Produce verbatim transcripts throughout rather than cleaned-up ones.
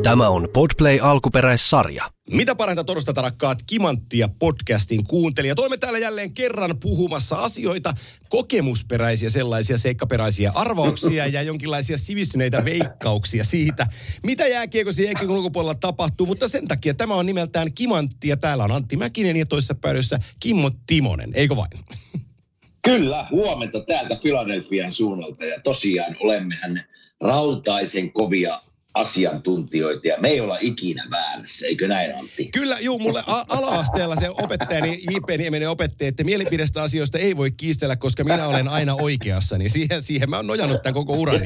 Tämä on Podplay alkuperäissarja. Mitä parhainta torstaita, rakkaat Kimanttia podcastin kuuntelijat. Olemme täällä jälleen kerran puhumassa asioita, kokemusperäisiä sellaisia seikkaperäisiä arvauksia ja jonkinlaisia sivistyneitä veikkauksia siitä, mitä jääkiekossa ja jääkiekon ulkopuolella tapahtuu. Mutta sen takia tämä on nimeltään Kimanttia. Täällä on Antti Mäkinen ja toisessa päädyssä Kimmo Timonen, eikö vain? Kyllä, huomenta täältä Philadelphian suunnalta ja tosiaan olemmehän rautaisen kovia asiantuntijoita ja me ei olla ikinä väärässä, eikö näin, Antti? Kyllä, juu, mulle a- ala-asteella se opettajani J P Nieminen opetti, että mielipidestä asioista ei voi kiistellä, koska minä olen aina oikeassa, niin siihen, siihen mä oon nojannut tämän koko urani.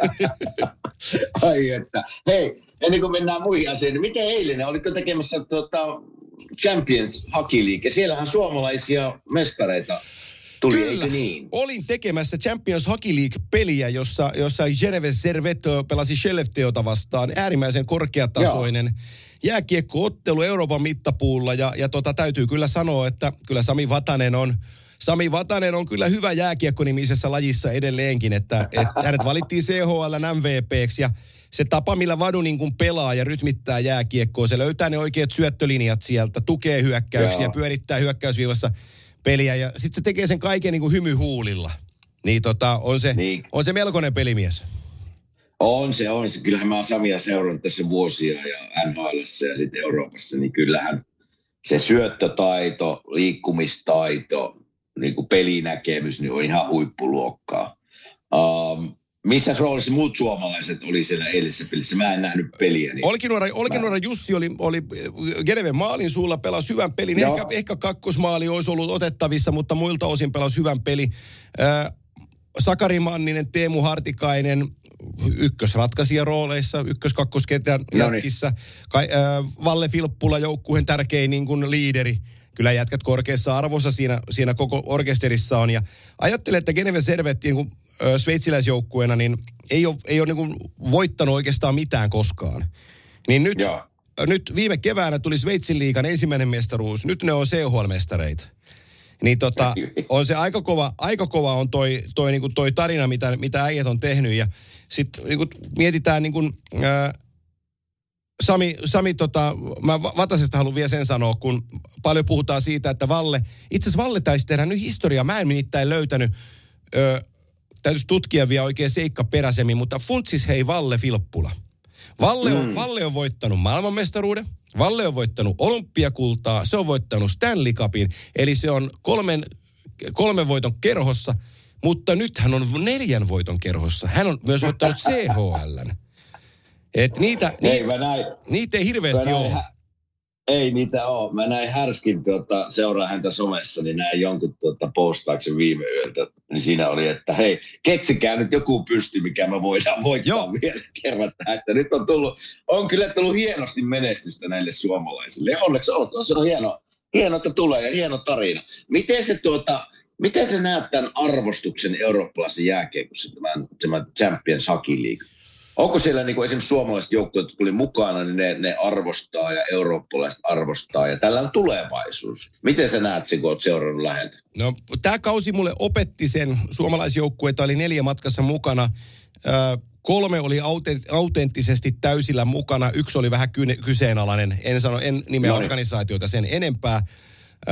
Ai että, hei, ennen kuin mennään muihin asioihin, niin miten eilinen, olitko tekemässä tuota Champions Hockey League, siellähän suomalaisia mestareita tuli, Kyllä, niin? Olin tekemässä Champions Hockey League-peliä, jossa, jossa Geneve Servette pelasi Skellefteåta vastaan. Äärimmäisen korkeatasoinen Joo. jääkiekkoottelu Euroopan mittapuulla. Ja, ja tota, täytyy kyllä sanoa, että kyllä Sami Vatanen on, Sami Vatanen on kyllä hyvä jääkiekko-nimisessä lajissa edelleenkin. Että, että hänet valittiin C H L:n M V P:ksi ja se tapa, millä Vadu niin kuin pelaa ja rytmittää jääkiekkoa, se löytää ne oikeat syöttölinjat sieltä, tukee hyökkäyksiä, Joo. pyörittää hyökkäysviivassa peliä ja sitten se tekee sen kaiken niin kuin hymyhuulilla. Niin tota, on se, niin. on se melkoinen pelimies. On se, on se. Kyllähän mä oon Samia seurannut tässä vuosia ja N H L:ssä ja sitten Euroopassa, niin kyllähän se syöttötaito, liikkumistaito, niin kuin pelinäkemys, niin on ihan huippuluokkaa. Um, missä roolissa muut suomalaiset oli siellä eilisessä pelissä? Mä en nähnyt peliä. Niin Olkinuora, Olkinuora Jussi oli, oli Geneven maalin suulla, pelasi hyvän pelin. Ehkä, ehkä kakkosmaali olisi ollut otettavissa, mutta muilta osin pelasi hyvän peli. Äh, Sakari Manninen, Teemu Hartikainen, ykkösratkaisija rooleissa, ykkös-kakkosketän jätkissä. Ka, äh, Valle Filppula, joukkueen tärkein niin kuin liideri. Kyllä jätkät korkeassa arvossa siinä, siinä koko orkesterissa on. Ja ajattelen, että Geneve Servette niin ö, sveitsiläisjoukkueena niin ei ole, ei ole niin kuin voittanut oikeastaan mitään koskaan. Niin nyt, nyt viime keväänä tuli Sveitsin liigan ensimmäinen mestaruus. Nyt ne on C H L-mestareita. Niin tota, on se aika kova, aika kova on toi, toi, niin kuin toi tarina, mitä, mitä äijät on tehnyt. Ja sitten niin kuin mietitään niin kuin, äh, Sami, Sami tota, mä Vatasesta haluan vielä sen sanoa, kun paljon puhutaan siitä, että Valle, itse asiassa Valle taisi tehdä nyt historiaa, mä en nimittäin löytänyt, ö, täytyisi tutkia vielä oikein seikkaperäisemmin, mutta funtsis hei Valle Filppula. Valle on, mm. Valle on voittanut maailmanmestaruuden, Valle on voittanut olympiakultaa, se on voittanut Stanley Cupin, eli se on kolmen, kolmen voiton kerhossa, mutta nyt hän on neljän voiton kerhossa. Hän on myös voittanut C H L:n. Et niitä, ei, niitä, näin, niitä ei hirveästi ole. Hä- ei niitä ole. Mä näin härskin, tuota, seuraa häntä somessa, niin näin jonkun tuota, postauksen viime yöltä. Niin siinä oli, että hei, keksikää nyt joku pysty, mikä me voidaan voittaa Joo. vielä kerran. Että nyt on tullut, on kyllä tullut hienosti menestystä näille suomalaisille. Ja onneksi on, se on hieno, hieno, että tulee ja hieno tarina. Miten se tuota... Miten sä näet tämän arvostuksen eurooppalaisen jääkiekossa, tämän, tämän Champions Hockey League? Onko siellä niin kuin esimerkiksi suomalaiset joukkueet, jotka tuli mukana, niin ne, ne arvostaa ja eurooppalaiset arvostaa ja tällä on tulevaisuus. Miten sä näet sen, kun oot seurannut läheltä? No, tämä kausi mulle opetti sen. Suomalaisjoukkueita oli neljä matkassa mukana. Ö, kolme oli autent- autenttisesti täysillä mukana. Yksi oli vähän ky- kyseenalainen. En sano, en nimeä no. organisaatioita sen enempää. Ö,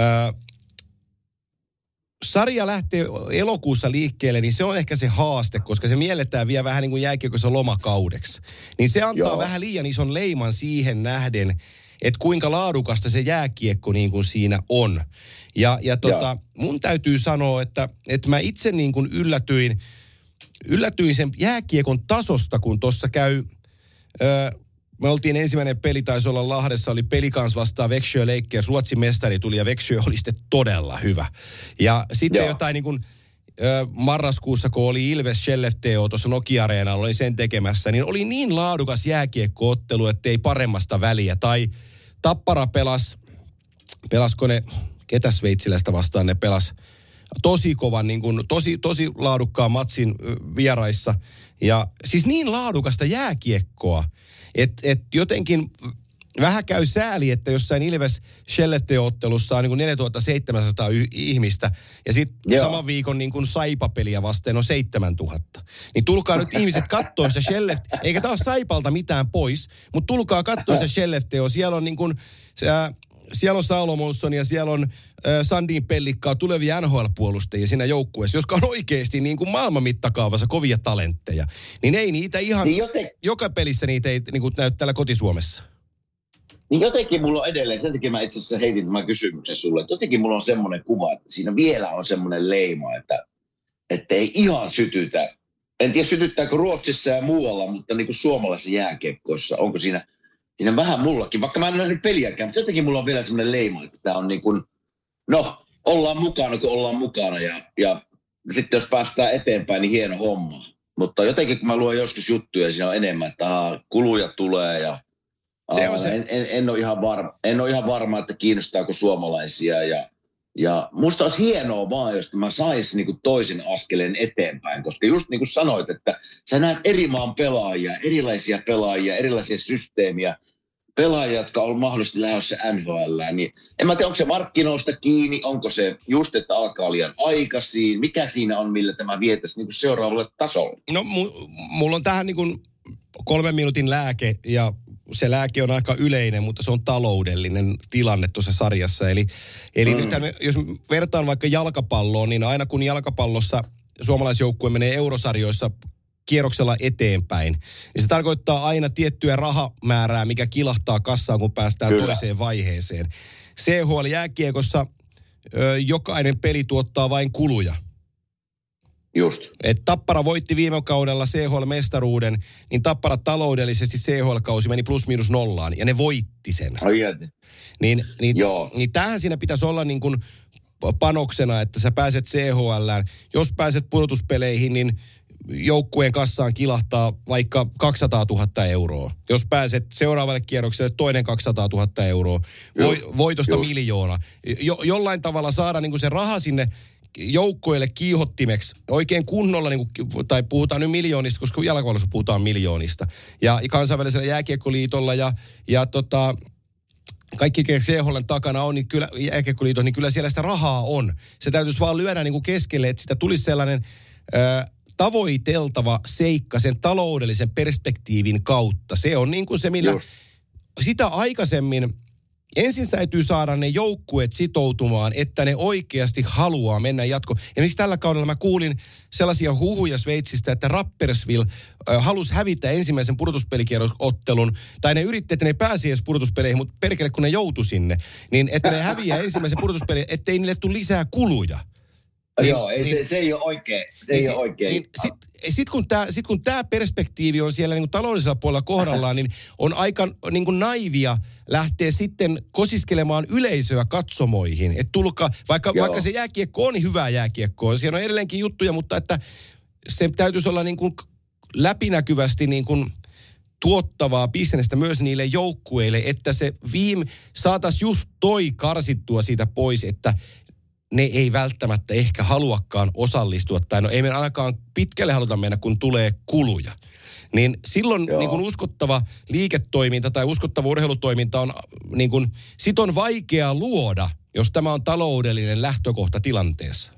Sarja lähtee elokuussa liikkeelle, niin se on ehkä se haaste, koska se mielletään vielä vähän niin kuin jääkiekossa lomakaudeksi. Niin se antaa Joo. vähän liian ison leiman siihen nähden, että kuinka laadukasta se jääkiekko niin kuin siinä on. Ja, ja tota, mun täytyy sanoa, että, että mä itse niin kuin yllätyin, yllätyin sen jääkiekon tasosta, kun tuossa käy... Öö, Me oltiin ensimmäinen peli, taisi olla Lahdessa, oli Pelikans vastaan Växjö Lakers. Ruotsin mestari tuli ja Växjö oli sitten todella hyvä. Ja sitten Joo. jotain niin kuin ö, marraskuussa, kun oli Ilves Skellefteå tuossa Nokia-areenalla, oli sen tekemässä, niin oli niin laadukas jääkiekkoottelu, että ei paremmasta väliä. Tai Tappara pelas, pelasko ne, ketä sveitsiläistä vastaan ne pelas, tosi kovan, niin kuin, tosi, tosi laadukkaan matsin vieraissa. Ja siis niin laadukasta jääkiekkoa, että et jotenkin vähän käy sääli, että jossain Ilves Skellefteå-ottelussa on niin kuin neljätuhattaseitsemänsataa y- ihmistä ja sitten saman viikon niin kuin Saipa-peliä vastaan on seitsemäntuhatta. Niin tulkaa nyt ihmiset kattoo se Skellefteå, eikä taas Saipalta mitään pois, mutta tulkaa kattoo se Skellefteå. Siellä on niin kuin, siellä on Salomonsson ja siellä on äh, Sandin Pellikkaa tulevia N H L-puolustajia siinä joukkueessa, jotka on oikeasti niin kuin maailman mittakaavassa kovia talentteja. Niin ei niitä ihan, niin joten... joka pelissä niitä ei niin kuin näy täällä kotisuomessa. Niin jotenkin mulla on edelleen, sen takia mä itse asiassa heitin tämän kysymyksen sulle, että jotenkin mulla on semmoinen kuva, että siinä vielä on semmoinen leima, että, että ei ihan sytytä. En tiedä sytyttääkö Ruotsissa ja muualla, mutta niin kuin suomalaisissa jääkiekkoissa, onko siinä, siinä vähän mullakin, vaikka mä en nähnyt peliäkään, mutta jotenkin mulla on vielä semmoinen leima, että tämä on niin kuin, no, ollaan mukana, kun ollaan mukana ja, ja sitten jos päästään eteenpäin, niin hieno homma. Mutta jotenkin kun mä luen joskus juttuja, siinä on enemmän, että aha, kuluja tulee ja Se on se. En, en, en, ole ihan varma, en ole ihan varma, että kiinnostaako suomalaisia. Ja, ja musta olisi hienoa vaan, jos mä saisin niin kuin toisen askeleen eteenpäin. Koska just niin kuin sanoit, että sä näet eri maan pelaajia, erilaisia pelaajia, erilaisia systeemiä, pelaajia, jotka on mahdollisesti lähdössä N H L. Niin en mä tiedä, onko se markkinoista kiinni, onko se just, että alkaa liian aikaisin. Mikä siinä on, millä tämä vietäisi niin kuin seuraavalle tasolle? No mu- mulla on tähän niin kuin kolmen minuutin lääke ja se lääke on aika yleinen, mutta se on taloudellinen tilanne tuossa sarjassa. Eli, eli mm. nyt jos vertaan vaikka jalkapalloon, niin aina kun jalkapallossa suomalaisjoukkue menee eurosarjoissa kierroksella eteenpäin, niin se tarkoittaa aina tiettyä rahamäärää, mikä kilahtaa kassaan, kun päästään Kyllä. toiseen vaiheeseen. C H L-jääkiekossa ö, jokainen peli tuottaa vain kuluja. Just. Et Tappara voitti viime kaudella C H L-mestaruuden, niin Tappara taloudellisesti C H L-kausi meni plus miinus nollaan, ja ne voitti sen. Ai niin, niin, niin tämähän siinä pitäisi olla niin kuin panoksena, että sä pääset C H L:ään. Jos pääset pudotuspeleihin, niin joukkueen kassaan kilahtaa vaikka kaksisataatuhatta euroa. Jos pääset seuraavalle kierrokselle, toinen kaksisataatuhatta euroa. Voi, voitosta miljoona. Jo, jollain tavalla saada niin kuin se raha sinne joukkueille kiihottimeksi oikein kunnolla, niin kuin, tai puhutaan nyt miljoonista, koska jalkapallossa puhutaan miljoonista. Ja kansainvälisellä jääkiekkoliitolla ja, ja tota, kaikki C H L:n takana on, niin kyllä jääkiekkoliiton, niin kyllä siellä sitä rahaa on. Se täytyisi vaan lyödä niin kuin keskelle, että sitä tulisi sellainen ö, tavoiteltava seikka sen taloudellisen perspektiivin kautta. Se on niin kuin se, millä Just. sitä aikaisemmin ensin täytyy saada ne joukkueet sitoutumaan, että ne oikeasti haluaa mennä jatkoon. Ja miksi tällä kaudella mä kuulin sellaisia huhuja Sveitsistä, että Rapperswil äh, halusi hävittää ensimmäisen pudotuspelikierrosottelun, tai ne yritti, että ne pääsi edes pudotuspeleihin, mutta perkele kun ne joutui sinne, niin että ne häviää ensimmäisen pudotuspelin, ettei niille tule lisää kuluja. Niin, Joo, ei, niin, se, se ei ole oikein. Se niin, ei ole oikein. Niin, Sitten sit kun tämä sit kun tää perspektiivi on siellä niin taloudellisella puolella kohdallaan, niin on aika niin kuin naivia lähteä sitten kosiskelemaan yleisöä katsomoihin. Et tulkaa, vaikka, vaikka se jääkiekko on hyvää jääkiekkoa, siellä on edelleenkin juttuja, mutta että se täytyisi olla niin kuin läpinäkyvästi niin kuin tuottavaa bisnestä myös niille joukkueille, että se viime saataisiin just toi karsittua siitä pois, että ne ei välttämättä ehkä haluakaan osallistua, tai no ei me ainakaan pitkälle haluta mennä, kun tulee kuluja. Niin silloin niin kun uskottava liiketoiminta tai uskottava urheilutoiminta on, niin kun, sit on vaikea luoda, jos tämä on taloudellinen lähtökohta tilanteessa.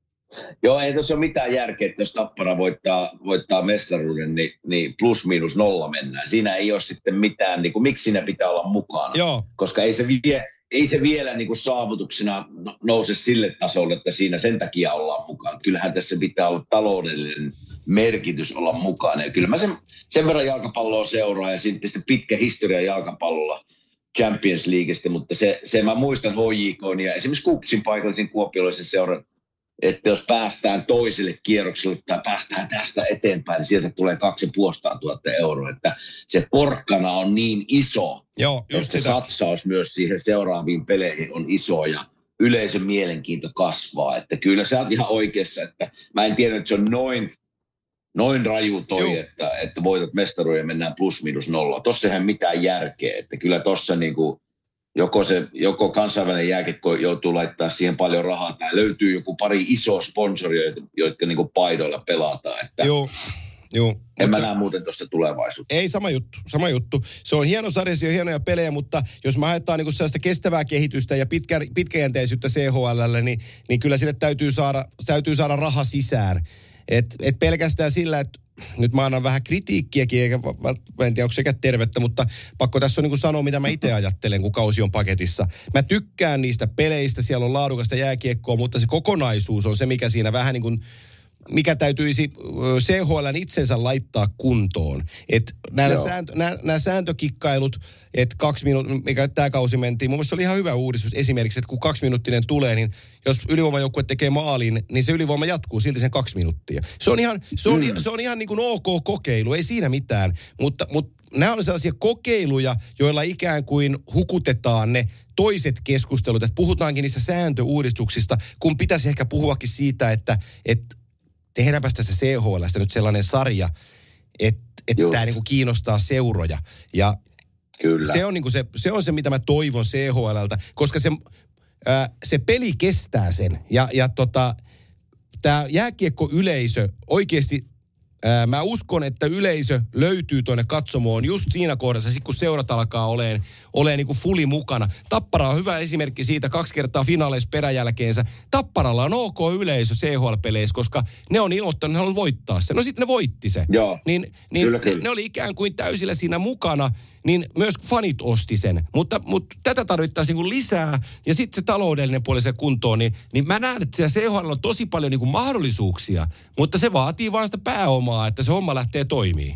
Joo, ei tässä ole mitään järkeä, että jos Tappara voittaa, voittaa mestaruuden, niin, niin plus miinus nolla mennään. Siinä ei ole sitten mitään, niin kuin, miksi siinä pitää olla mukana. Joo. Koska ei se vie... Ei se vielä niin kuin saavutuksena nouse sille tasolle, että siinä sen takia ollaan mukana. Kyllähän tässä pitää olla taloudellinen merkitys olla mukana. Ja kyllä mä sen, sen verran jalkapalloa seuraa ja sitten pitkä historia jalkapallolla Champions Leagueista, mutta se, se mä muistan H J K:n ja esimerkiksi Kupsin paikallisen kuopiolaisen seuran, että jos päästään toiselle kierrokselle tai päästään tästä eteenpäin, niin sieltä tulee kaksi ja puolesta tuhatta euroa. Että se porkkana on niin iso, Joo, just että se satsaus myös siihen seuraaviin peleihin on iso ja yleisön mielenkiinto kasvaa. Että kyllä sä oot ihan oikeassa, että mä en tiedä, että se on noin, noin raju toi, että, että voitat mestaruuden ja mennään plus minus nolla. Tossa eihän mitään järkeä, että kyllä tossa niinku Joko, se, joko kansainvälinen jääkiekko joutuu laittaa siihen paljon rahaa, tai löytyy joku pari isoa sponsoria, jotka niin kuin paidoilla pelataan. Että Joo. Joo. En mä näe muuten tuossa tulevaisuutta. Ei, sama juttu, sama juttu. Se on hieno sarja, se on hienoja pelejä, mutta jos me haetaan niin sellaista kestävää kehitystä ja pitkä, pitkäjänteisyyttä C H L:lle, niin, niin kyllä sinne täytyy saada, täytyy saada raha sisään. Et, et pelkästään sillä, että nyt mä annan vähän kritiikkiäkin, eikä mä en tiedä, onko sekä tervettä, mutta pakko tässä on niin kuin sanoa, mitä mä itse ajattelen, kun kausi on paketissa. Mä tykkään niistä peleistä, siellä on laadukasta jääkiekkoa, mutta se kokonaisuus on se, mikä siinä vähän niin kuin, mikä täytyisi C H L:n itsensä laittaa kuntoon. Että nämä, sääntö, nämä, nämä sääntökikkailut, että kaksi minuuttia, mikä tämä kausi mentiin, mun mielestä se oli ihan hyvä uudistus esimerkiksi, että kun kaksi minuuttinen tulee, niin jos ylivoimajoukkue tekee maalin, niin se ylivoima jatkuu silti sen kaksi minuuttia. Se on ihan, se on, mm. se on ihan niin kuin ok kokeilu, ei siinä mitään, mutta, mutta nämä on sellaisia kokeiluja, joilla ikään kuin hukutetaan ne toiset keskustelut, että puhutaankin niistä sääntöuudistuksista, kun pitäisi ehkä puhuakin siitä, että, että tehdäänpä tästä C H L:stä nyt sellainen sarja, että et tämä niinku kiinnostaa seuroja. Ja Kyllä. Se on, niinku se, se on se, mitä mä toivon C H L:ltä, koska se, ää, se peli kestää sen. Ja, ja tota, tämä jääkiekko-yleisö oikeasti, ää, mä uskon, että yleisö löytyy tuonne katsomoon just siinä kohdassa, sit kun seurat alkaa olemaan, olemaan niinku fulli mukana. Tappara on hyvä esimerkki siitä, kaksi kertaa finaaleissa peräjälkeensä. Tapparalla on ok yleisö C H L-peleissä, koska ne on ilmoittanut, ne haluaa voittaa sen. No sitten ne voitti sen. Joo. Niin, niin kyllä, ne, kyllä. ne oli ikään kuin täysillä siinä mukana, niin myös fanit osti sen. Mutta, mutta tätä tarvittaisiin niin kuin lisää, ja sitten se taloudellinen puoli se kuntoon, niin, niin mä näen, että siellä C H L on tosi paljon niin kuin mahdollisuuksia, mutta se vaatii vaan sitä pääomaa, että se homma lähtee toimimaan.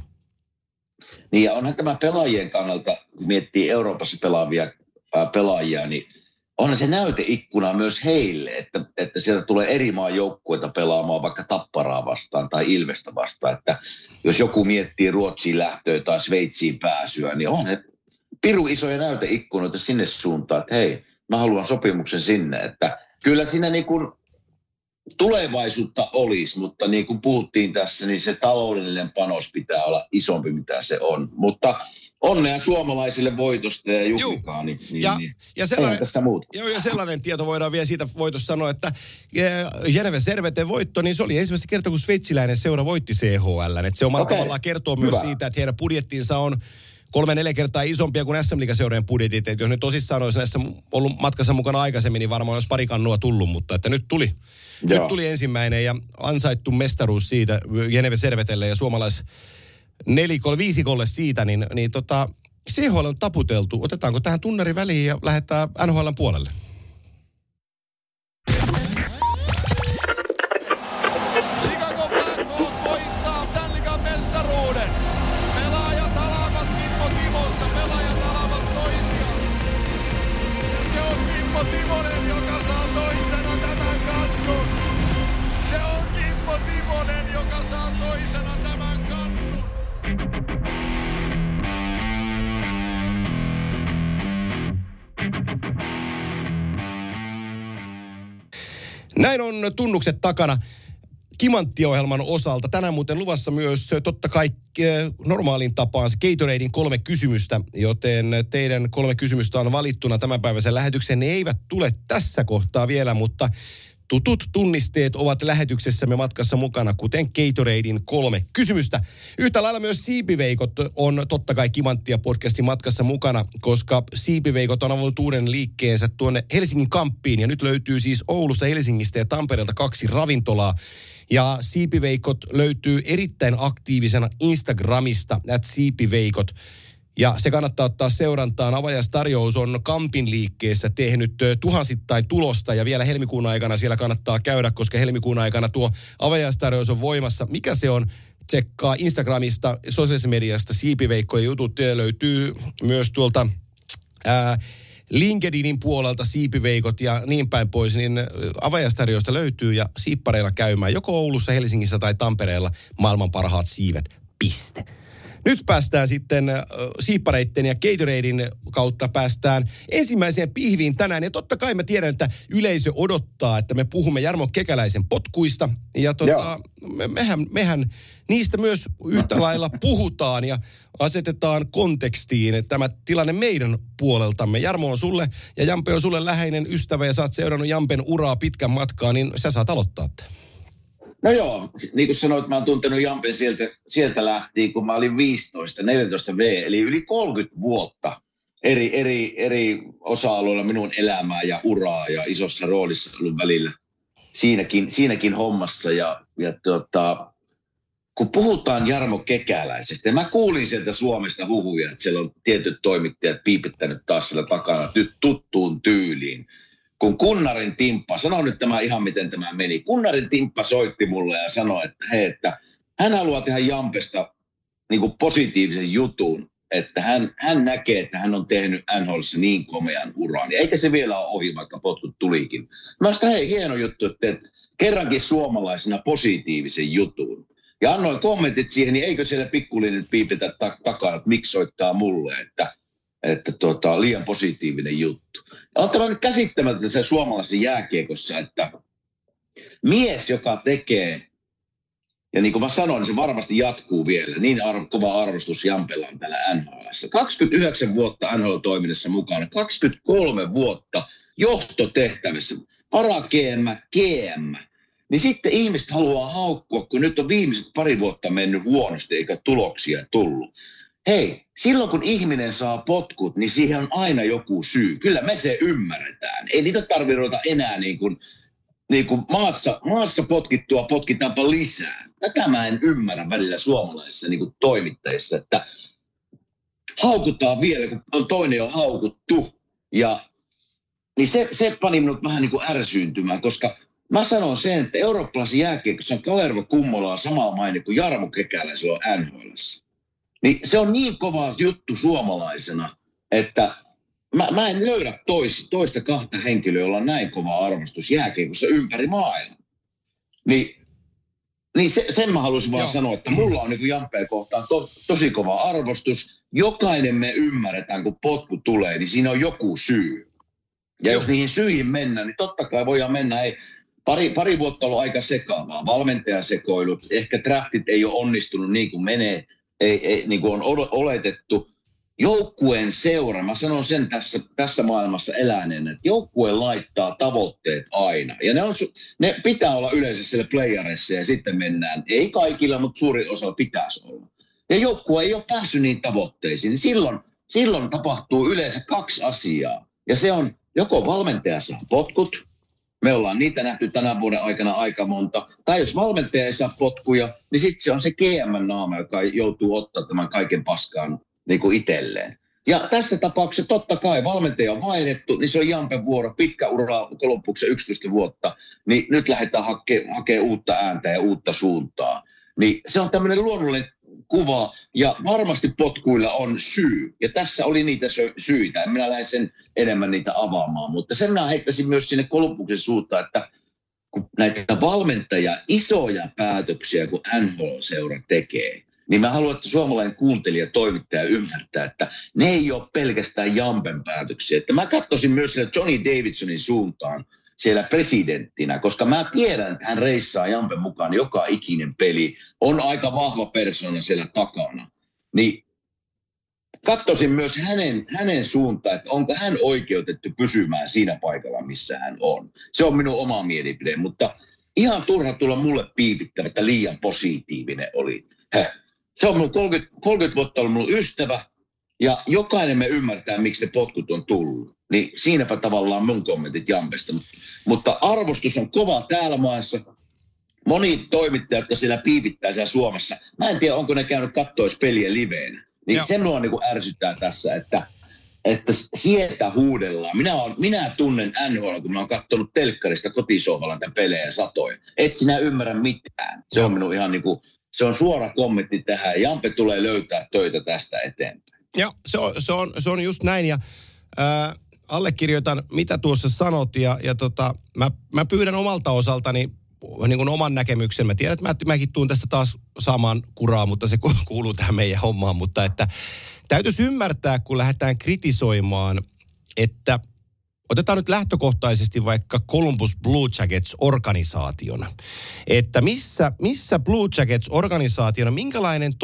Niin ja onhan tämä pelaajien kannalta, kun miettii Euroopassa pelaavia ää, pelaajia, niin onhan se näyteikkuna myös heille, että, että sieltä tulee eri maan joukkueita pelaamaan vaikka Tapparaa vastaan tai Ilvestä vastaan. Että jos joku miettii Ruotsiin lähtöä tai Sveitsiin pääsyä, niin on he piru isoja näyteikkunoita sinne suuntaan, että hei, mä haluan sopimuksen sinne. Että kyllä siinä niin kuin tulevaisuutta olisi, mutta niin kuin puhuttiin tässä, niin se taloudellinen panos pitää olla isompi, mitä se on. Mutta onnea suomalaisille voitosta ja juhlikaa, niin, niin, ja, niin ja sellainen, tässä muuta. Joo, ja sellainen tieto voidaan vielä siitä voitosta sanoa, että Geneve Serveten voitto, niin se oli ensimmäistä kertaa, kun sveitsiläinen seura voitti C H L. Että se omalla okay. tavallaan kertoo myös Hyvä. siitä, että heidän budjettinsa on kolme, neljä kertaa isompia kuin S M-liigaseurojen budjetit. Että jos nyt tosissaan olisi näissä ollut matkassa mukana aikaisemmin, niin varmaan olisi pari kannua tullut, mutta että nyt tuli, nyt tuli ensimmäinen ja ansaittu mestaruus siitä Geneve Servetelle ja suomalais nelikolle, viisikolle siitä, niin, niin tota, C H L on taputeltu. Otetaanko tähän tunnari väliin ja lähdetään N H L:n puolelle? Chicago Blackhawks voittaa Stanley Cup -mestaruuden. Pelaajat alavat Kimmo Timosta, pelaajat alavat toisiaan. Se on Kimmo Timonen, joka saa toisena tämän kannun. Se on Kimmo Timonen, joka saa toisena tämän kannun. Näin on tunnukset takana Kimanttia-ohjelman osalta. Tänään muuten luvassa myös totta kai normaalin tapaan se Gatoraden kolme kysymystä, joten teidän kolme kysymystä on valittuna tämänpäiväisen lähetyksen. Ne eivät tule tässä kohtaa vielä, mutta tutut tunnisteet ovat lähetyksessämme matkassa mukana, kuten Gatoraden kolme kysymystä. Yhtä lailla myös Siipiveikot on totta kai Kimanttia-podcastin matkassa mukana, koska Siipiveikot on avannut uuden liikkeensä tuonne Helsingin Kamppiin. Ja nyt löytyy siis Oulusta, Helsingistä ja Tampereelta kaksi ravintolaa. Ja Siipiveikot löytyy erittäin aktiivisena Instagramista, at Siipiveikot. Ja se kannattaa ottaa seurantaan. Avajaistarjous on Kampin liikkeessä tehnyt tuhansittain tulosta ja vielä helmikuun aikana siellä kannattaa käydä, koska helmikuun aikana tuo avajaistarjous on voimassa. Mikä se on? Tsekkaa Instagramista, sosiaalisesta mediasta, Siipiveikkojen jutut löytyy myös tuolta ää, LinkedInin puolelta Siipiveikot ja niin päin pois, niin avajaistarjousta löytyy ja siippareilla käymään joko Oulussa, Helsingissä tai Tampereella maailman parhaat siivet. Piste. Nyt päästään sitten äh, siippareitten ja Gatoraden kautta päästään ensimmäiseen pihviin tänään. Ja totta kai mä tiedän, että yleisö odottaa, että me puhumme Jarmo Kekäläisen potkuista. Ja tota, me, mehän, mehän niistä myös yhtä lailla puhutaan ja asetetaan kontekstiin tämä tilanne meidän puoleltamme. Jarmo on sulle ja Jampe on sulle läheinen ystävä ja sä oot seurannut Jampen uraa pitkän matkaa, niin sä saat aloittaa tämän. No joo, niin kuin sanoit, mä oon tuntenut Jampen sieltä, sieltä lähtien, kun mä olin viisitoista, neljätoista V, eli yli kolmekymmentä vuotta eri, eri, eri osa-alueilla minun elämää ja uraa ja isossa roolissa ollut välillä siinäkin, siinäkin hommassa. Ja, ja tuota, kun puhutaan Jarmo Kekäläisestä, ja mä kuulin sieltä Suomesta huhuja, että siellä on tietyt toimittajat piipittänyt taas siellä takana tuttuun tyyliin. Kun Kunnarin Timppa, sano nyt tämä ihan miten tämä meni, Kunnarin Timppa soitti mulle ja sanoi, että hei, että hän haluaa tehdä Jampesta niin kuin positiivisen jutun, että hän, hän näkee, että hän on tehnyt N H L:ssä niin komean uran. Ja eikä se vielä ole ohi, vaikka potkut tulikin. Mä sanoin, hei, hieno juttu, että teet kerrankin suomalaisena positiivisen jutun. Ja annoin kommentit siihen, niin eikö siellä pikkuliin piipitä ta- takana, että miksi soittaa mulle, että että tuota, liian positiivinen juttu. Ja on tämä nyt käsittämätöntä se suomalaisen jääkiekossa, että mies, joka tekee, ja niin kuin mä sanoin, niin se varmasti jatkuu vielä, niin arvo, kova arvostus Jampella on täällä N H L:ssä. kaksikymmentäyhdeksän vuotta N H L-toiminnassa mukana, kaksikymmentäkolme vuotta johtotehtävissä, para G M, G M. Niin sitten ihmiset haluaa haukkua, kun nyt on viimeiset pari vuotta mennyt huonosti eikä tuloksia tullut. Hei, silloin kun ihminen saa potkut, niin siihen on aina joku syy. Kyllä me se ymmärretään. Ei niitä tarvitse ruveta enää niin kuin, niin kuin maassa, maassa potkittua potkitaanpa lisää. Tätä mä en ymmärrä välillä suomalaisissa niin kuin toimittajissa, että haukutaan vielä, kun on toinen jo haukuttu. Ja, niin se, se pani minut vähän niin kuin ärsyyntymään, koska mä sanon sen, että eurooppalaisen jääkiekossa on Kalervo Kummola samaa maini kuin Jarmo Kekälä silloin N H L:ssä. Niin se on niin kova juttu suomalaisena, että mä, mä en löydä tois, toista kahta henkilöä, jolla on näin kova arvostus jääkiekossa ympäri maailmaa. Niin, niin se, sen mä halusin vaan Joo. sanoa, että mulla on niin Jampea kohtaan to, tosi kova arvostus. Jokainen me ymmärretään, kun potku tulee, niin siinä on joku syy. Ja Joo. jos niihin syihin mennään, niin totta kai voidaan mennä. Ei, pari, pari vuotta on ollut aika sekaavaa. Valmentajasekoilut, ehkä draftit ei ole onnistunut niin kuin menee. Ei, ei, niin kuin on oletettu. Joukkueen seura, mä sanon sen tässä, tässä maailmassa eläneen, että joukkue laittaa tavoitteet aina. Ja ne, on, ne pitää olla yleensä siellä playerissa ja sitten mennään. Ei kaikilla, mutta suurin osa pitäisi olla. Ja joukkue ei ole päässyt niihin tavoitteisiin. Niin silloin, silloin tapahtuu yleensä kaksi asiaa. Ja se on joko valmentaja saa potkut. Me ollaan niitä nähty tänä vuoden aikana aika monta. Tai jos valmentaja ei saa potkuja, niin sitten se on se G M-naama, joka joutuu ottaa tämän kaiken paskaan niin kuin itselleen. Ja tässä tapauksessa totta kai valmentaja on vaihdettu, niin se on Jampen vuoro, pitkä ura Kolumbuksen yksitoista vuotta. Niin nyt lähdetään hake, hakemaan uutta ääntä ja uutta suuntaa. Niin se on tämmöinen luonnollinen kuva ja varmasti potkuilla on syy. Ja tässä oli niitä syitä. En minä lähde sen enemmän niitä avaamaan, mutta sen minä heittäisin myös sinne Kolumbuksen suuntaan, että kun näitä valmentajia isoja päätöksiä, kun N H L-seura tekee, niin mä haluan, että suomalainen kuuntelija, toimittaja ymmärtää, että ne ei ole pelkästään Jampen päätöksiä. Että mä katsoisin myös siellä Johnny Davidsonin suuntaan siellä presidenttinä, koska mä tiedän, että hän reissaa Jampen mukaan joka ikinen peli. On aika vahva persona siellä takana. Niin katsoisin myös hänen, hänen suuntaan, että onko hän oikeutettu pysymään siinä paikalla, missä hän on. Se on minun oma mielipide, mutta ihan turha tulla mulle piipittämään, että liian positiivinen oli. Heh. Se on mun kolmekymmentä, kolmekymmentä vuotta ollut mun ystävä, ja jokainen me ymmärtää, miksi se potkut on tullut. Niin siinäpä tavallaan mun kommentit Jampesta. Mutta arvostus on kova täällä maassa. Moni toimittaja, jotka siellä piipittää siellä Suomessa, mä en tiedä, onko ne käynyt kattois peliä liveenä. Niin Joo. se minua niin kuin ärsyttää tässä, että, että sieltä huudellaan. Minä, on, minä tunnen N H L, kun mä oon katsonut telkkarista kotisohvallan tämän pelejä satoin. Et sinä ymmärrä mitään. Se on minun ihan niin kuin, se on suora kommentti tähän. Jampe tulee löytää töitä tästä eteenpäin. Joo, se on, se on, se on just näin ja äh, allekirjoitan, mitä tuossa sanot ja, ja tota, mä, mä pyydän omalta osaltani niin kuin oman näkemyksen. Mä tiedän, että mä, mäkin tuun tästä taas saamaan kuraa, mutta se kuuluu tähän meidän hommaan. Mutta että täytyisi ymmärtää, kun lähdetään kritisoimaan, että otetaan nyt lähtökohtaisesti vaikka Columbus Blue Jackets-organisaationa. Että missä, missä Blue Jackets-organisaationa, minkälainen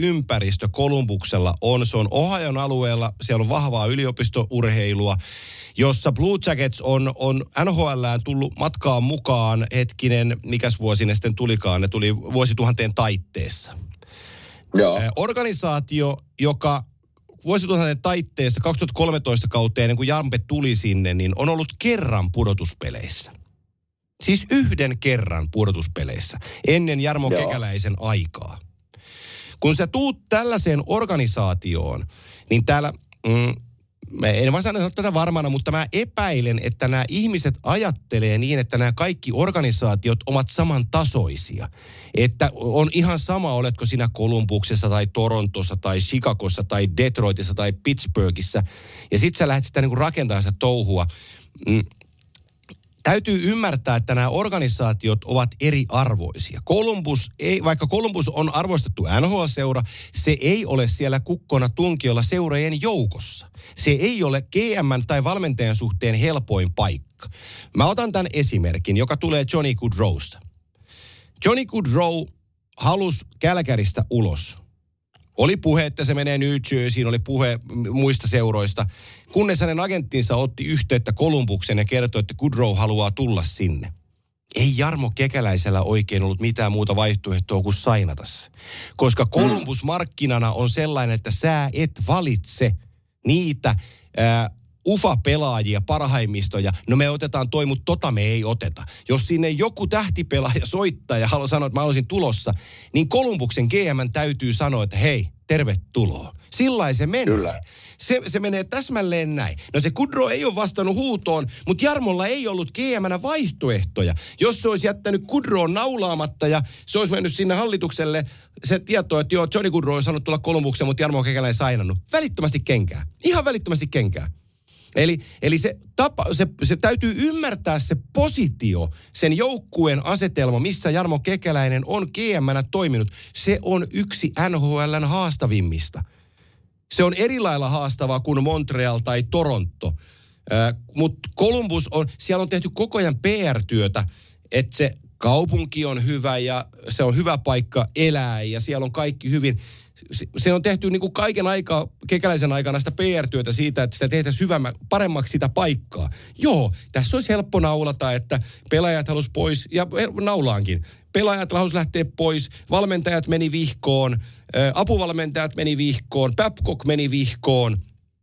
toimintaympäristö Columbuksella on? Se on Ohion alueella, siellä on vahvaa yliopistourheilua jossa Blue Jackets on, on N H L:ään tullut matkaan mukaan, hetkinen, mikäs vuosi ne sitten tulikaan, ne tuli vuosituhanteen taitteessa. Joo. Organisaatio, joka vuosituhanteen taitteessa kaksituhattakolmetoista kauteen, ennen kuin Jampe tuli sinne, niin on ollut kerran pudotuspeleissä. Siis yhden kerran pudotuspeleissä ennen Jarmo Joo. Kekäläisen aikaa. Kun sä tuut tällaiseen organisaatioon, niin täällä, mm, mä en vaan sano tätä varmana, mutta mä epäilen, että nämä ihmiset ajattelee niin, että nämä kaikki organisaatiot ovat samantasoisia. Että on ihan sama, oletko sinä Columbuksessa tai Torontossa tai Chicagossa tai Detroitissa tai Pittsburghissa. Ja sit sä lähdet sitä niin kuin rakentamaan sitä touhua. Mm. Täytyy ymmärtää, että nämä organisaatiot ovat eriarvoisia. Columbus ei, vaikka Columbus on arvostettu N H L-seura, se ei ole siellä kukkona tunkiolla seurojen joukossa. Se ei ole G M tai valmentajan suhteen helpoin paikka. Mä otan tämän esimerkin, joka tulee Johnny Gaudreausta. Johnny Gaudreau halusi Calgarystä ulos. Oli puhe, että se menee New Jerseyin, oli puhe muista seuroista. Kunnes hänen agenttinsa otti yhteyttä Columbuksen ja kertoi, että Gaudreau haluaa tulla sinne. Ei Jarmo Kekäläisellä oikein ollut mitään muuta vaihtoehtoa kuin sainata se. Koska Columbus markkinana on sellainen, että sä et valitse niitä ää, ufa-pelaajia, parhaimmistoja. No me otetaan toi, mutta tota me ei oteta. Jos sinne joku tähtipelaaja soittaa ja haluaa sanoa, että mä olisin tulossa, niin Columbuksen G M täytyy sanoa, että hei, tervetuloa. Sillain se menee. Kyllä. Se, se menee täsmälleen näin. No se Gaudreau ei ole vastannut huutoon, mutta Jarmolla ei ollut G M:nä vaihtoehtoja. Jos se olisi jättänyt Gaudreaun naulaamatta ja se olisi mennyt sinne hallitukselle se tieto, että joo, Johnny Gaudreau on saanut tulla Columbukseen, mutta Jarmo Kekäläinen sainannut. Välittömästi kenkää. Ihan välittömästi kenkää. Eli, eli se, tapa, se, se täytyy ymmärtää se positio, sen joukkueen asetelma, missä Jarmo Kekäläinen on G M:nä toiminut. Se on yksi N H L:n haastavimmista. Se on eri lailla haastavaa kuin Montreal tai Toronto. Äh, mutta Columbus on, siellä on tehty koko ajan P R-työtä, että se kaupunki on hyvä ja se on hyvä paikka elää ja siellä on kaikki hyvin. Se on tehty niin kuin kaiken aikaa, Kekäläisen aikana sitä P R-työtä siitä, että sitä tehtäisiin hyvämmä, paremmaksi sitä paikkaa. Joo, tässä olisi helppo naulata, että pelaajat halusi pois, ja naulaankin. Pelaajat halusi lähteä pois, valmentajat meni vihkoon, apuvalmentajat meni vihkoon, Babcock meni vihkoon.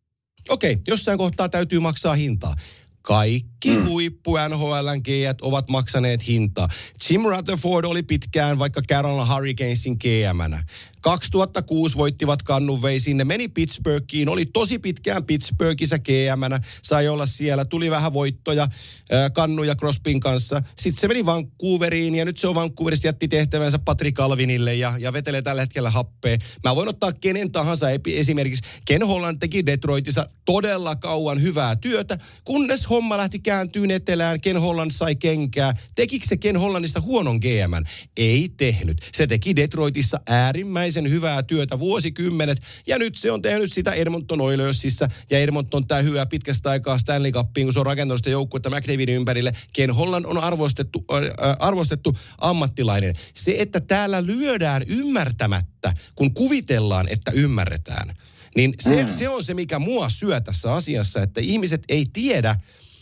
Okei, jossain kohtaa täytyy maksaa hintaa. Kaikki mm. huippu N H L:n G:t ovat maksaneet hintaa. Jim Rutherford oli pitkään vaikka Carolina Hurricanesin G M:nä. kaksituhattakuusi voittivat kannunvei sinne, meni Pittsburghiin, oli tosi pitkään Pittsburghissa G M:nä, sai olla siellä, tuli vähän voittoja äh, Kannu ja Crosbyn kanssa. Sitten se meni Vancouveriin ja nyt se on Vancouverista jätti tehtävänsä Patrick Alvinille ja, ja vetelee tällä hetkellä happea. Mä voin ottaa kenen tahansa esimerkiksi. Ken Holland teki Detroitissa todella kauan hyvää työtä, kunnes homma lähti kääntyyn etelään, Ken Holland sai kenkää. Tekikö se Ken Hollandista huonon G M:n? Ei tehnyt. Se teki Detroitissa äärimmäisen hyvää työtä vuosikymmenet, ja nyt se on tehnyt sitä Edmonton Oilersissa, ja Edmonton tää hyvää pitkästä aikaa Stanley Cupiin, kun se on rakentanut sitä joukkuetta McDavidin ympärille. Ken Holland on arvostettu, äh, arvostettu ammattilainen. Se, että täällä lyödään ymmärtämättä, kun kuvitellaan, että ymmärretään, niin se, mm. se on se, mikä mua syö tässä asiassa, että ihmiset ei tiedä,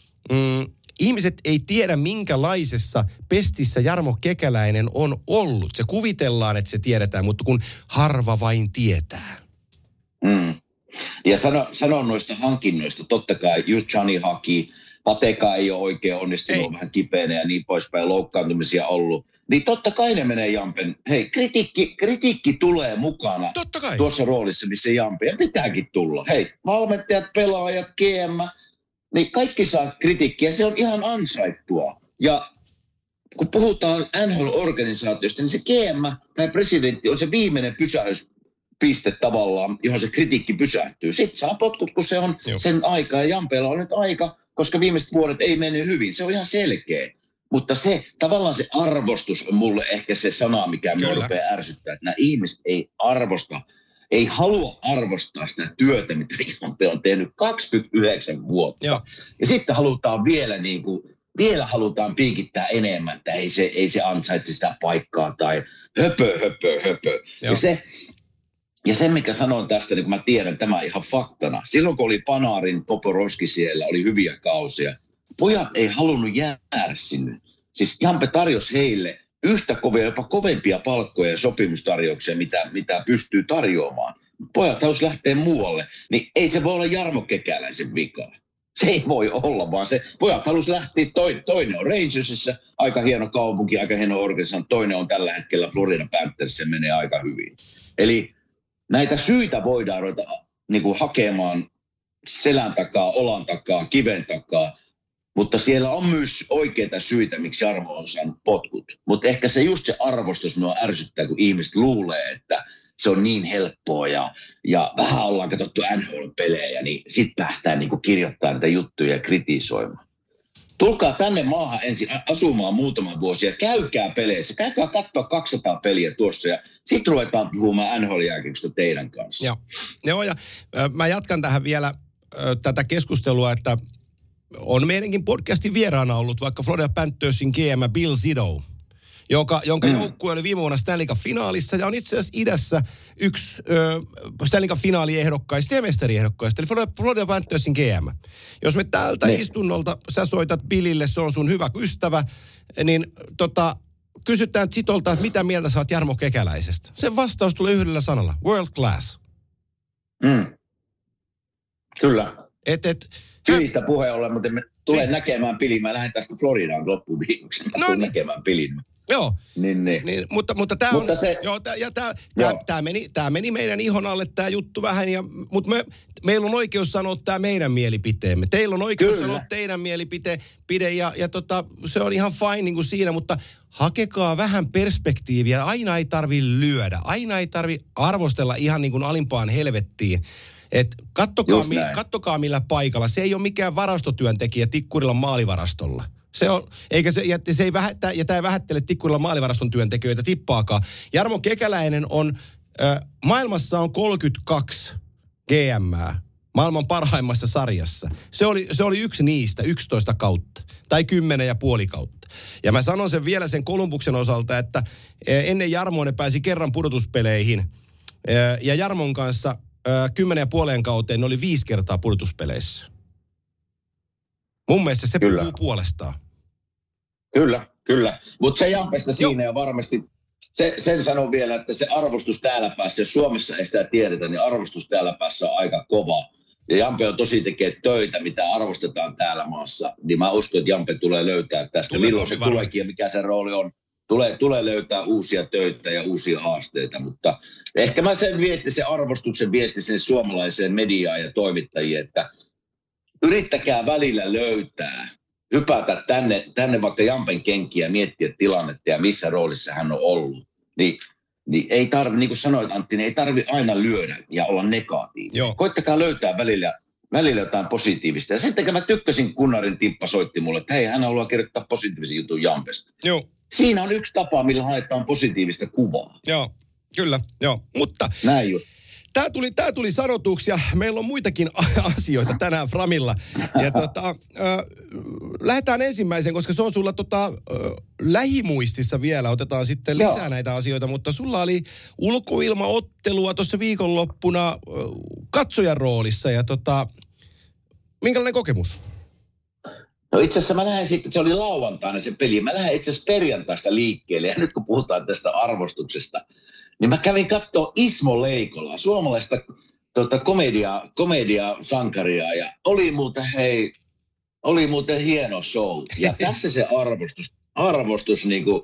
mm, ihmiset ei tiedä, minkälaisessa pestissä Jarmo Kekäläinen on ollut. Se kuvitellaan, että se tiedetään, mutta kun harva vain tietää. Mm. Ja sano, sano noista hankinnoista, totta kai just Johnny haki, Pateka ei ole oikein onnistunut, ei. Vähän kipeänä ja niin poispäin, loukkaantumisia ollut. Niin totta kai ne menee Jampen. Hei, kritiikki, kritiikki tulee mukana tuossa roolissa, missä Jampe. Ja pitääkin tulla. Hei, valmentajat, pelaajat, G M, niin kaikki saa kritiikkiä. Se on ihan ansaittua. Ja kun puhutaan N H L-organisaatiosta, niin se G M tai presidentti on se viimeinen pysähyspiste tavallaan, johon se kritiikki pysähtyy. Sitten saa potkut, kun se on Joo. sen aika. Ja Jampeella on nyt aika, koska viimeiset vuodet ei mennyt hyvin. Se on ihan selkeä. Mutta se, tavallaan se arvostus on mulle ehkä se sana, mikä minua rupeaa ärsyttää. Että nämä ihmiset ei arvosta, ei halua arvostaa sitä työtä, mitä Jampe on tehnyt kaksikymmentäyhdeksän vuotta. Joo. Ja sitten halutaan vielä niin kuin, vielä halutaan piikittää enemmän, että ei se, ei se ansaitse sitä paikkaa tai höpö, höpö, höpö. Joo. Ja se, Ja sen, mikä sanon tästä, niin kun mä tiedän tämä ihan faktana. Silloin, kun oli Panarin, Poporoski siellä, oli hyviä kausia. Pojat ei halunnut jäädä sinne. Siis Jampe tarjosi heille yhtä kovia, jopa kovempia palkkoja ja sopimustarjouksia, mitä, mitä pystyy tarjoamaan. Pojat halusi lähteä muualle, niin ei se voi olla Jarmo Kekäläisen vika. Se ei voi olla, vaan se pojat halusi lähteä, toi, toinen on Rangersissa, aika hieno kaupunki, aika hieno organisaatio, toinen on tällä hetkellä Florida Panthers, se menee aika hyvin. Eli näitä syitä voidaan ruveta niin kuin hakemaan selän takaa, olan takaa, kiven takaa, mutta siellä on myös oikeita syitä, miksi Jarmo on saanut potkut. Mutta ehkä se just se arvostus minua ärsyttää, kun ihmiset luulee, että se on niin helppoa ja, ja vähän ollaan katsottu N H L-pelejä, niin sitten päästään niin kuin kirjoittamaan niitä juttuja ja kritisoimaan. Tulkaa tänne maahan ensin asumaan muutaman vuosi ja käykää peleissä. Käykää katsoa kaksisataa peliä tuossa ja sitten ruvetaan puhumaan N H L-jääkiekosta teidän kanssa. Joo, Joo ja äh, mä jatkan tähän vielä äh, tätä keskustelua, että on meidänkin podcastin vieraana ollut vaikka Florida Panthersin G M Bill Zito, joka, jonka mm. joukkue oli viime vuonna Stanley Cup-finaalissa ja on itse asiassa idässä yksi ö, Stanley Cup-finaaliehdokkaista ja mestariehdokkaista, eli Florida, Florida Panthersin G M. Jos me täältä ne. istunnolta sä soitat Billille, se on sun hyvä ystävä, niin tota, kysytään Zitolta, että mitä mieltä sä oot Jarmo Kekäläisestä. Sen vastaus tulee yhdellä sanalla, world class. Mm. Kyllä. Et, et, Pilistä puheen ollen, mutta me tulen si- näkemään Pilin. Mä lähden tästä Floridaan loppuviikoksi. Mä no tulen niin. näkemään Pilin. Joo, niin, niin. Niin, mutta, mutta tämä on, se, joo, tää, ja tämä tää, tää meni, tää meni meidän ihon alle tämä juttu vähän, ja, mutta me, meillä on oikeus sanoa tämä meidän mielipiteemme. Teillä on oikeus Kyllä. sanoa teidän mielipite, pide, ja, ja tota, se on ihan fine niin kuin siinä, mutta hakekaa vähän perspektiiviä. Aina ei tarvi lyödä, aina ei tarvi arvostella ihan niin kuin alimpaan helvettiin. Et kattokaa, mi, kattokaa millä paikalla. Se ei ole mikään varastotyöntekijä Tikkurilan maalivarastolla. Se on, eikä se, ja, se ei vähättä, ja tämä ei vähättele Tikkurilan maalivaraston työntekijöitä tippaakaan. Jarmo Kekäläinen on, äh, maailmassa on kolmekymmentäkaksi G M:ää maailman parhaimmassa sarjassa. Se oli, se oli yksi niistä, yksitoista kautta, tai kymmenen ja puoli kautta. Ja mä sanon sen vielä sen Kolumbuksen osalta, että ennen Jarmoa ne pääsi kerran pudotuspeleihin, ja Jarmon kanssa kymmenen ja puoleen kauteen ne oli viisi kertaa pudotuspeleissä. Mun mielestä se kyllä. puhuu puolestaan. Kyllä, kyllä. Mutta se Jampesta siinä ja varmasti se, sen sanon vielä, että se arvostus täällä päässä, jos Suomessa ei sitä tiedetä, niin arvostus täällä päässä on aika kova. Ja Jampe on tosi tekee töitä, mitä arvostetaan täällä maassa. Niin mä uskon, että Jampe tulee löytää tästä. Tulee milloin se tuleekin ja mikä se rooli on. Tulee, tulee löytää uusia töitä ja uusia haasteita, mutta ehkä mä sen viesti, sen arvostuksen viesti sen suomalaiseen mediaan ja toimittajien, että yrittäkää välillä löytää, hypätä tänne, tänne vaikka Jampen kenkiä ja miettiä tilannetta ja missä roolissa hän on ollut. Niin, niin ei tarvi, niin kuin sanoit Antti, niin ei tarvi aina lyödä ja olla negatiivinen. Koittakaa löytää välillä, välillä jotain positiivista. Ja sitten mä tykkäsin, Kunnarin Tippa soitti mulle, että hei, hän haluaa kirjoittaa positiivisen jutun Jampesta. Joo. Siinä on yksi tapa, millä haetaan positiivista kuvaa. Joo, kyllä, joo. Mutta näin just. Tämä tuli, tää tuli sanotuksi ja meillä on muitakin asioita tänään Framilla. Ja tota, äh, lähdetään ensimmäiseen, koska se on sulla tota, äh, lähimuistissa vielä. Otetaan sitten lisää Joo. näitä asioita, mutta sulla oli ulkoilmaottelua tuossa viikonloppuna äh, katsojan roolissa. Ja tota, minkälainen kokemus? No itse asiassa mä lähden sitten, se oli lauantaina se peli. Mä lähden itse asiassa perjantaista liikkeelle ja nyt kun puhutaan tästä arvostuksesta, niin mä kävin katsoa Ismo Leikolaa, suomalaista tota, komedia, komedia-sankaria ja oli muuten, hei, oli muuten hieno show. Ja tässä se arvostus, arvostus niin kuin,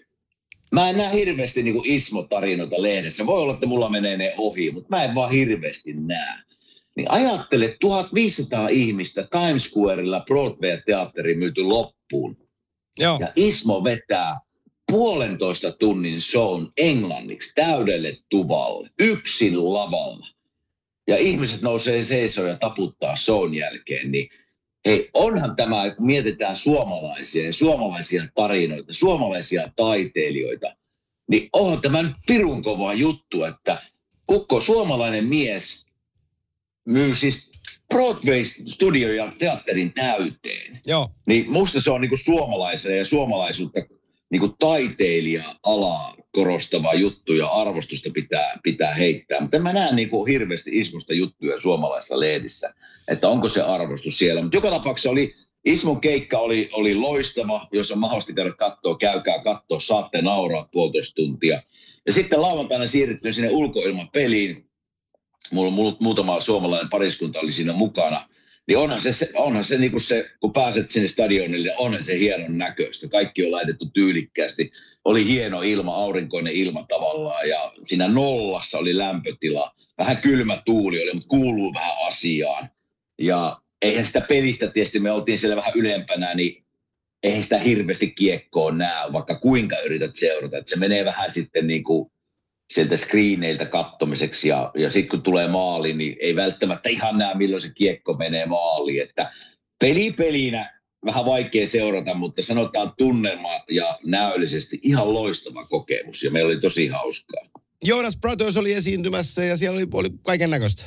mä en näe hirveästi niin kuin Ismo-tarinoita lehdessä. Voi olla, että mulla menee ne ohi, mutta mä en vaan hirveästi näe. Niin ajattele, tuhatviisisataa ihmistä Times Squarella Broadway-teatteri myyty loppuun. Joo. Ja Ismo vetää puolentoista tunnin shown englanniksi täydelle tuvalle, yksin lavalla. Ja ihmiset nousee seisoon ja taputtaa shown jälkeen. Niin hei, onhan tämä, kun mietitään suomalaisia ja suomalaisia tarinoita, suomalaisia taiteilijoita, niin onhan tämä nyt pirun kova juttu, että ukko suomalainen mies myy siis Broadway-studio ja teatterin täyteen. Joo. Niin musta se on niinku suomalaisen ja suomalaisuutta niin kuin taiteilija-alaa korostavaa juttuja, arvostusta pitää, pitää heittää. Mutta en mä näe niin kuin hirveästi Ismosta juttuja suomalaisessa lehdissä, että onko se arvostus siellä. Mutta joka tapauksessa oli, Ismon keikka oli, oli loistava, jos on mahdollista käydä katsoa, käykää katsoa, saatte nauraa puolitoista tuntia. Ja sitten lauantaina siirryttiin sinne ulkoilmapeliin. Mulla, mulla muutama suomalainen pariskunta oli siinä mukana. Niin onhan se, onhan se, niin kuin se, kun pääset sinne stadionille, onhan se hienon näköistä. Kaikki on laitettu tyylikkäästi. Oli hieno ilma, aurinkoinen ilma tavallaan ja siinä nollassa oli lämpötila. Vähän kylmä tuuli oli, mutta kuuluu vähän asiaan. Ja eihän sitä pelistä, tietysti me oltiin siellä vähän ylempänä, niin eihän sitä hirveästi kiekkoa näe, vaikka kuinka yrität seurata. Että se menee vähän sitten niin kuin sieltä screeneiltä kattomiseksi ja, ja sitten kun tulee maali, niin ei välttämättä ihan näe, milloin se kiekko menee maaliin. Että peli pelinä vähän vaikea seurata, mutta sanotaan tunnelma ja näöllisesti ihan loistava kokemus ja meillä oli tosi hauskaa. Jonas Brothers oli esiintymässä ja siellä oli, oli kaiken näköistä.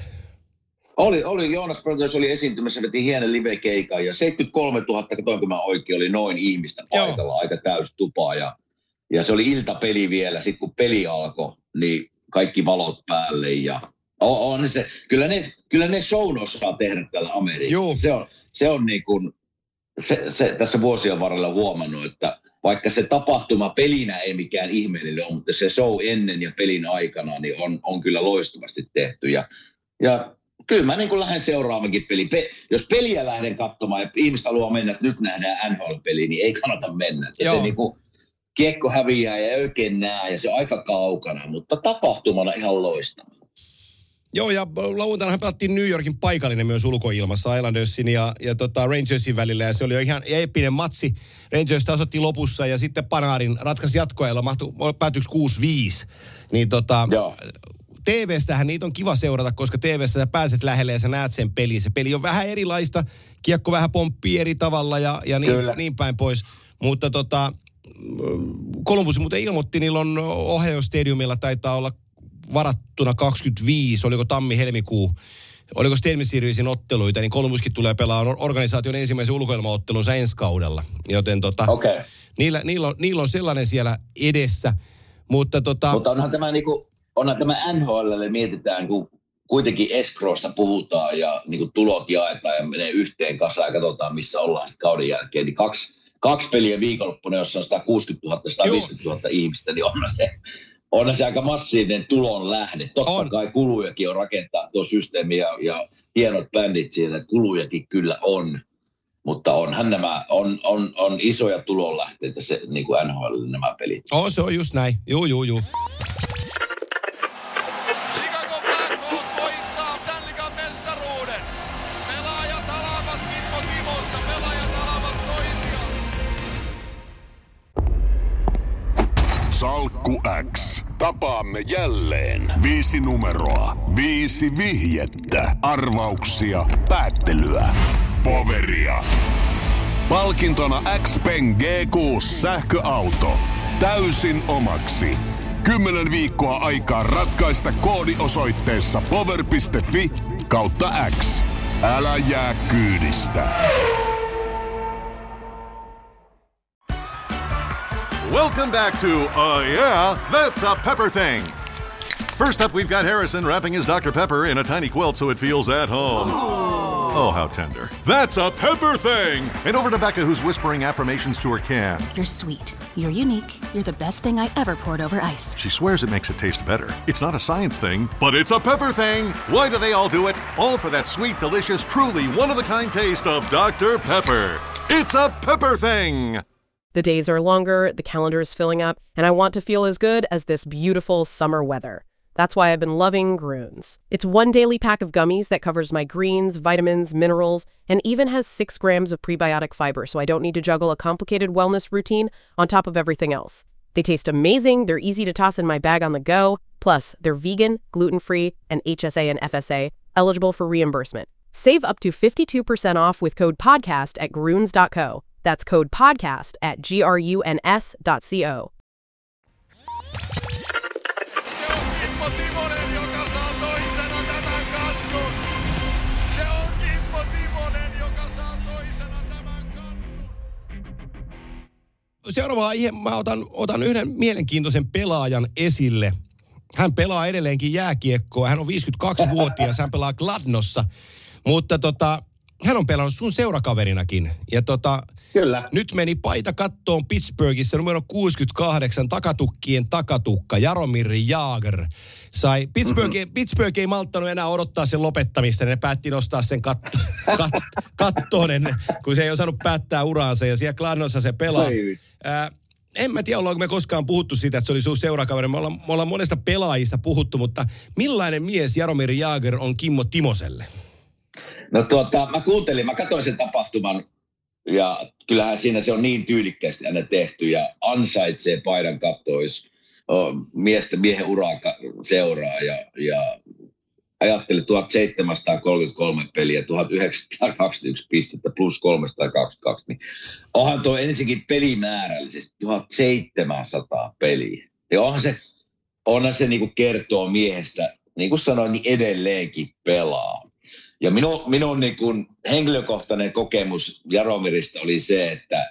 Oli, oli, Jonas Brothers oli esiintymässä, veti hienon live-keikan ja seitsemänkymmentäkolmetuhatta, katoinko mä oikein, oli noin ihmistä paikalla, Joo. aika täys tupa ja, ja se oli iltapeli vielä. Sitten kun peli alkoi, niin kaikki valot päälle ja on, on se, kyllä ne, kyllä ne shown osaa tehdä täällä Amerikassa. Se on, se on niin kuin, se, se tässä vuosien varrella huomannut, että vaikka se tapahtuma pelinä ei mikään ihmeellinen ole, mutta se show ennen ja pelin aikana niin on, on kyllä loistavasti tehty ja, ja kyllä mä niin kuin lähden seuraavankin peliin. Pe- jos peliä lähden katsomaan ja ihmiset haluaa mennä, että nyt nähdään N H L-peliä, niin ei kannata mennä. Se niin kuin kiekko häviää ja oikein näe ja se on aika kaukana, mutta tapahtumana ihan loistava. Joo, ja lauantainahan pelattiin New Yorkin paikallinen myös ulkoilmassa Islandersin ja, ja tota Rangersin välillä. Ja se oli jo ihan epinen matsi. Rangers tasoitti lopussa ja sitten Panarin ratkaisi jatkoajalla, päätyykö kuusi viisi. Niin tota, T V:stähän niitä on kiva seurata, koska T V:ssä sä pääset lähelle ja sä näet sen pelin. Se peli on vähän erilaista, kiekko vähän pomppii eri tavalla ja, ja niin, niin päin pois. Mutta tota, Columbus muuten ilmoitti, niillä on Ohio Stadiumilla taitaa olla varattuna kaksikymmentäviisi, oliko tammi-helmikuu, oliko Stanley Seriesin otteluita, niin Columbuskin tulee pelaamaan organisaation ensimmäisen ulkoilmaottelunsa ensi kaudella. Joten tota, okay. niillä, niillä, on, niillä on sellainen siellä edessä. Mutta, tota, Mutta onhan tämä, niinku, onhan tämä N H L:lle mietitään, kun kuitenkin escrowsta puhutaan ja niinku tulot jaetaan ja menee yhteen kasaan ja katsotaan, missä ollaan kauden jälkeen. Niin kaksi, kaksi peliä viikonloppuna, jossa on sata kuusikymmentätuhatta, sata viisikymmentätuhatta ihmistä, niin onhan se... Onhan se aika massiivinen tulon lähde. Totta on. Kai kulujakin on rakentaa tuo systeemi ja, ja hienot bändit siellä, kulujakin kyllä on. Mutta onhan nämä, on, on, on isoja tulonlähteitä se niin kuin N H L nämä pelit. Oh, se on just näin. Juu, juu, juu. Chicago Blackhawks voittaa Stanley Cup -mestaruuden. Pelaajat alavat Kimmo Timosta, pelaajat alavat toisiaan. Salkku X. Tapaamme jälleen. Viisi numeroa. Viisi vihjettä. Arvauksia. Päättelyä. Poveria. Palkintona X-Pen G kuusi sähköauto. Täysin omaksi. Kymmenen viikkoa aikaa ratkaista koodi osoitteessa power piste fi kautta X. Älä jää kyydistä. Welcome back to, uh, yeah, that's a Pepper Thing. First up, we've got Harrison wrapping his Doctor Pepper in a tiny quilt so it feels at home. Oh, how tender. That's a Pepper Thing! And over to Becca, who's whispering affirmations to her can. You're sweet. You're unique. You're the best thing I ever poured over ice. She swears it makes it taste better. It's not a science thing, but it's a Pepper Thing! Why do they all do it? All for that sweet, delicious, truly one-of-a-kind taste of Doctor Pepper. It's a Pepper Thing! The days are longer, the calendar is filling up, and I want to feel as good as this beautiful summer weather. That's why I've been loving Groons. It's one daily pack of gummies that covers my greens, vitamins, minerals, and even has six grams of prebiotic fiber, so I don't need to juggle a complicated wellness routine on top of everything else. They taste amazing, they're easy to toss in my bag on the go, plus they're vegan, gluten-free, and H S A and F S A, eligible for reimbursement. Save up to fifty-two percent off with code PODCAST at groons dot co. That's code podcast at G R U N S dot C O. Se on Kimmo Timonen, joka saa toisena tämän kannun. Se on Kimmo Timonen, joka saa toisena tämän kannun. seuraava aihe, mä otan, otan yhden mielenkiintoisen pelaajan esille. Hän pelaa edelleenkin jääkiekkoa. Hän on viisikymmentäkaksivuotias, hän pelaa Gladnossa. Mutta tota, hän on pelannut sun seurakaverinakin. Ja tota, Kyllä. Nyt meni paita kattoon Pittsburghissa numero kuusikymmentäkahdeksan, takatukkien takatukka, Jaromir Jagr. Sai, Pittsburgh, mm-hmm. Pittsburgh ei malttanut enää odottaa sen lopettamista, ne päätti nostaa sen katto, kat, kattoon, ennen, kun se ei osannut päättää uraansa, ja siellä Gladnossa se pelaa. Ää, en mä tiedä, ollaanko me koskaan puhuttu siitä, että se oli sun seurakaveri. Me ollaan, me ollaan monesta pelaajista puhuttu, mutta millainen mies Jaromir Jagr on Kimmo Timoselle? No tuota, mä kuuntelin, mä katsoin sen tapahtuman, ja kyllähän siinä se on niin tyylikkäästi aina tehty, ja ansaitsee paidan kattois miesten, miehen uraa seuraa, ja, ja ajattelin tuhatseitsemänsataakolmekymmentäkolme peliä, tuhatyhdeksänsataakaksikymmentäyksi pistettä plus kolmesataakaksikymmentäkaksi, niin onhan tuo ensinnäkin pelimäärällisesti tuhatseitsemänsataa peliä. Ja onhan se, onhan se niin kuin kertoo miehestä, niin kuin sanoin, niin edelleenkin pelaa. Ja minun, minun niin kuin henkilökohtainen kokemus Jaromirista oli se, että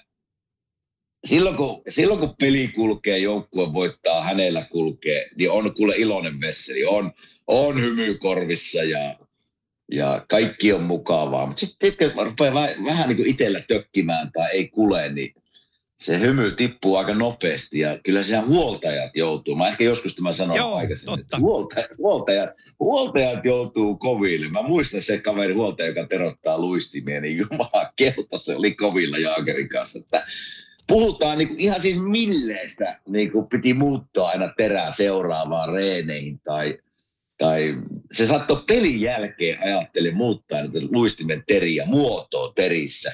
silloin kun, silloin kun peli kulkee, joukkue voittaa, hänellä kulkee, niin on kuule iloinen vesseli, on, on hymy korvissa ja, ja kaikki on mukavaa. Mutta sitten kun rupeaa vähän, vähän niin kuin itsellä tökkimään tai ei kule, niin se hymy tippuu aika nopeasti ja kyllä siellä huoltajat joutuu. Mä ehkä joskus tämän sanon Joo, aikaisemmin, että huoltajat, huoltajat, huoltajat joutuu koville. Mä muistan se kaveri huoltaja, joka terottaa luistimia, niin jumala kelta se oli kovilla Jaagerin kanssa. Että puhutaan niin kuin ihan siis milleistä niin kuin piti muuttaa aina terää seuraavaan reeneihin tai, tai se saattoi pelin jälkeen ajattelin muuttaa näitä luistimen teriä, muotoa terissä.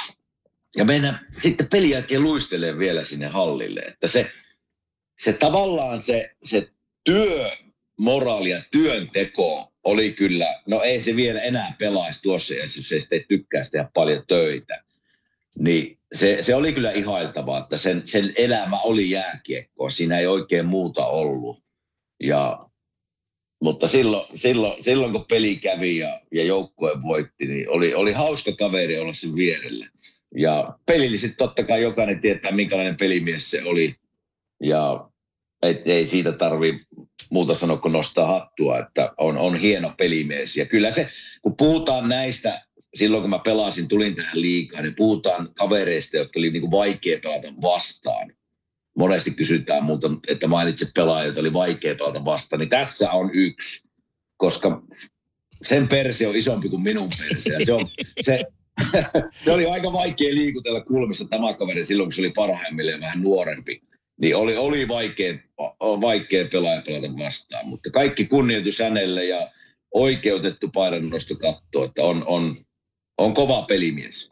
Ja mennään sitten pelin jälkeen luistelee vielä sinne hallille. Että se, se tavallaan se, se työmoraali ja työnteko oli kyllä, no ei se vielä enää pelaisi tuossa, jos se ei tykkäisi tehdä paljon töitä. Niin se, se oli kyllä ihailtavaa, että sen, sen elämä oli jääkiekkoa. Siinä ei oikein muuta ollut. Ja, mutta silloin, silloin, silloin kun peli kävi ja, ja joukkue voitti, niin oli, oli hauska kaveri olla sen vierellä. Ja pelillisesti totta kai jokainen tietää, minkälainen pelimies se oli. Ja et, ei siitä tarvitse muuta sanoa, kun nostaa hattua, että on, on hieno pelimies. Ja kyllä se, kun puhutaan näistä, silloin kun mä pelasin, tulin tähän liigaan, niin puhutaan kavereista, jotka oli niin kuin vaikea pelata vastaan. Monesti kysytään muuta, että mainitset pelaajia, joita oli vaikea pelata vastaan. Niin tässä on yksi, koska sen perse on isompi kuin minun perse. Ja se on... Se, se oli aika vaikea liikutella kulmissa tämä kaveri silloin, kun se oli parhaimmilleen vähän nuorempi. Niin oli, oli vaikea, vaikea pelaaja pelata vastaan. Mutta kaikki kunnioitus hänelle ja oikeutettu painonnosto kattoo, että on, on, on kova pelimies.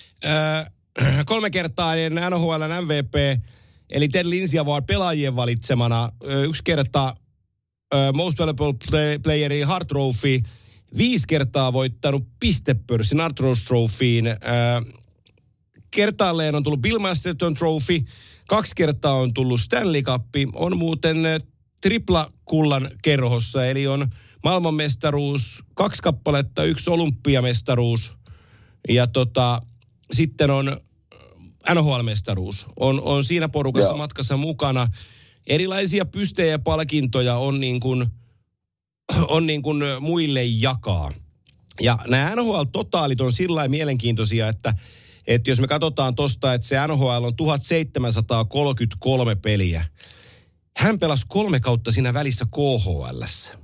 Öö, kolme kertaa N H L:n M V P, eli Ted Lindsay Award pelaajien valitsemana. Öö, yksi kerta öö, Most Valuable play, Playeri Hart Trophy. Viisi kertaa voittanut pistepörssin Arthros Trophyin. Äh, kertaalleen on tullut Bill Masterton Trophy. Kaksi kertaa on tullut Stanley Cup. On muuten äh, tripla kullan kerhossa. Eli on maailmanmestaruus, kaksi kappaletta, yksi olympiamestaruus. Ja tota, sitten on N H L-mestaruus. On, on siinä porukassa Joo. matkassa mukana. Erilaisia pystejä ja palkintoja on niin kuin... on niin kuin muille jakaa. Ja nämä N H L-totaalit on sillä lailla mielenkiintoisia, että, että jos me katsotaan tosta, että se N H L on tuhatseitsemänsataakolmekymmentäkolme peliä. Hän pelasi kolme kautta siinä välissä K H L:ssä.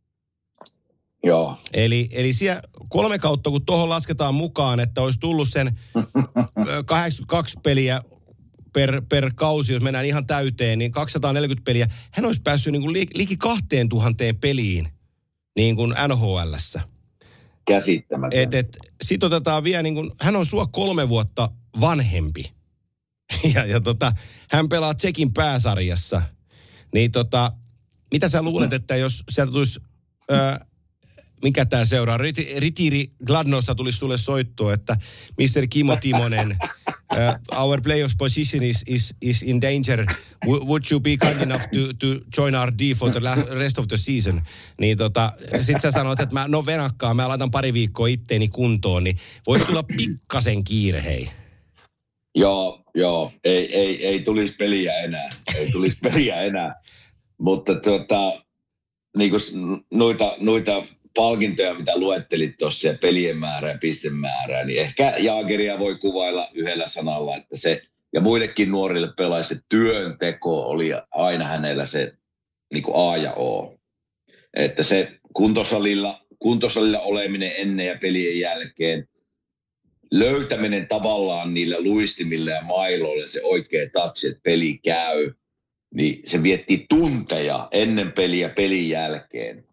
Joo. Eli, eli siellä kolme kautta, kun tuohon lasketaan mukaan, että olisi tullut sen kahdeksankymmentäkaksi peliä per, per kausi, jos mennään ihan täyteen, niin kaksisataaneljäkymmentä peliä. Hän olisi päässyt niin kuin liki kahteen tuhanteen peliin niin kuin N H L:ssä. Käsittämätön. Et, et, sit otetaan vielä niin kuin, hän on sua kolme vuotta vanhempi. ja, ja tota, hän pelaa Tsekin pääsarjassa. Niin tota, mitä sä luulet, että jos sieltä tulisi, ö, mikä tää seuraa, Ritiiri Gladnosta tulisi sulle soittoa, että mister Kimmo Timonen, Uh, our playoff position is, is, is in danger. W- would you be kind enough to, to join our D for the rest of the season? Niin tota, sit sä sanot, että mä, no venakkaa, mä laitan pari viikkoa itteeni kuntoon, niin voisi tulla pikkasen kiire, hei. Joo, joo. Ei, ei, ei tulisi peliä enää. Ei tulisi peliä enää. Mutta tuota, niin kuin noita, noita palkintoja, mitä luettelit tuossa ja pelien määrää ja pistemäärää, niin ehkä Jaageria voi kuvailla yhdellä sanalla, että se, ja muillekin nuorille pelaajille se työnteko oli aina hänellä se niin kuin A ja O. Että se kuntosalilla, kuntosalilla oleminen ennen ja pelien jälkeen, löytäminen tavallaan niillä luistimilla ja mailoilla se oikea tatsi, että peli käy, niin se vietti tunteja ennen peliä pelin jälkeen.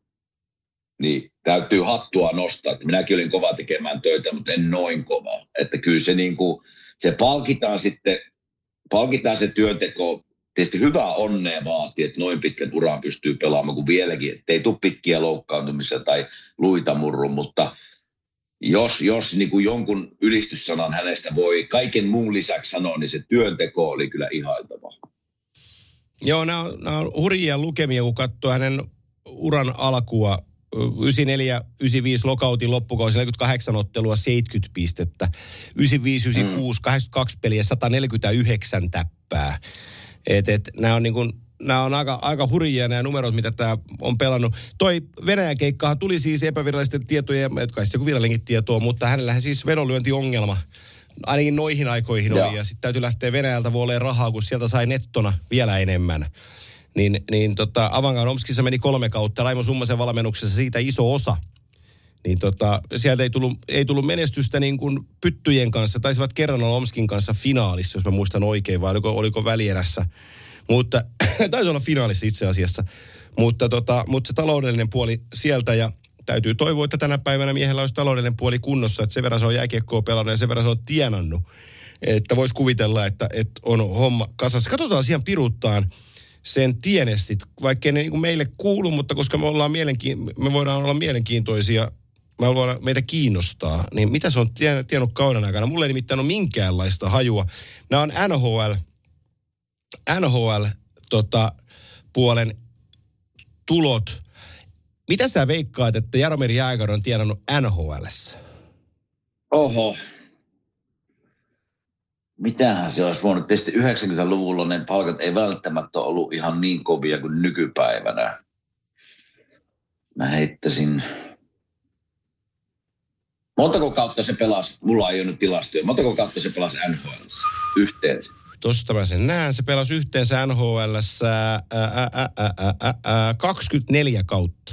Niin täytyy hattua nostaa, että minäkin olin kova tekemään töitä, mutta en noin kova. Että kyllä se, niin kuin, se palkitaan sitten, palkitaan se työnteko. Tietysti hyvää onnea vaatii, että noin pitkän uraan pystyy pelaamaan kuin vieläkin, ettei tule pitkiä loukkaantumisia tai luita murru, mutta jos, jos niin kuin jonkun ylistyssanan hänestä voi kaiken muun lisäksi sanoa, niin se työnteko oli kyllä ihailtava. Joo, nämä on, nämä on hurjia lukemia, kun katsoo hänen uran alkua. yhdeksänkymmentäneljä yhdeksänkymmentäviisi lokautin loppukausi, neljäkymmentäkahdeksan ottelua, seitsemänkymmentä pistettä. yhdeksänkymmentäviisi yhdeksänkymmentäkuusi, kahdeksankymmentäkaksi peliä, sata neljäkymmentäyhdeksän täppää. Et, et, nämä on, niin kuin, nämä on aika, aika hurjia nämä numerot, mitä tämä on pelannut. Toi Venäjän keikkahan tuli siis epävirallisten tietojen, jotka sitten joku virallinenkin tietoa, mutta hänellähän siis vedonlyöntiongelma ainakin noihin aikoihin oli. Ja sitten täytyy lähteä Venäjältä vuoleen rahaa, kun sieltä sai nettona vielä enemmän. Niin, niin tota, Avangan Omskissa meni kolme kautta, Raimo Summasen valmennuksessa siitä iso osa. Niin tota, sieltä ei tullut, ei tullut menestystä niin kuin pyttyjen kanssa, taisivat kerran olla Omskin kanssa finaalissa, jos mä muistan oikein, vai oliko, oliko välierässä. Mutta, taisi olla finaalissa itse asiassa. Mutta, tota, mutta se taloudellinen puoli sieltä, ja täytyy toivoa, että tänä päivänä miehellä olisi taloudellinen puoli kunnossa, että sen verran se on jääkiekkoa pelannut ja sen verran se on tienannut. Että voisi kuvitella, että, että on homma kasassa. Katsotaan siihen piruuttaan sen tienestit, vaikkei ne niin kuin meille kuulu, mutta koska me, ollaan mielenkiin, me voidaan olla mielenkiintoisia, me voidaan, meitä kiinnostaa, niin mitä se on tiennyt kauden aikana? Mulla ei nimittäin ole minkäänlaista hajua. Nämä on N H L, N H L tota, puolen tulot. Mitä sä veikkaat, että Jaromir Jääger on tienannut N H L:ssä? Oho. Mitähän se olisi voinut? Tietysti yhdeksänkymmentäluvulla ne palkat ei välttämättä ollut ihan niin kovia kuin nykypäivänä. Mä heittäisin... Montako kautta se pelasi? Mulla ei ole nyt tilastoja. Montako kautta se pelasi N H L:ssä yhteensä? Tosta mä sen näen. Se pelasi yhteensä N H L:ssä ää, ää, ää, ää, ää, kaksikymmentäneljä kautta.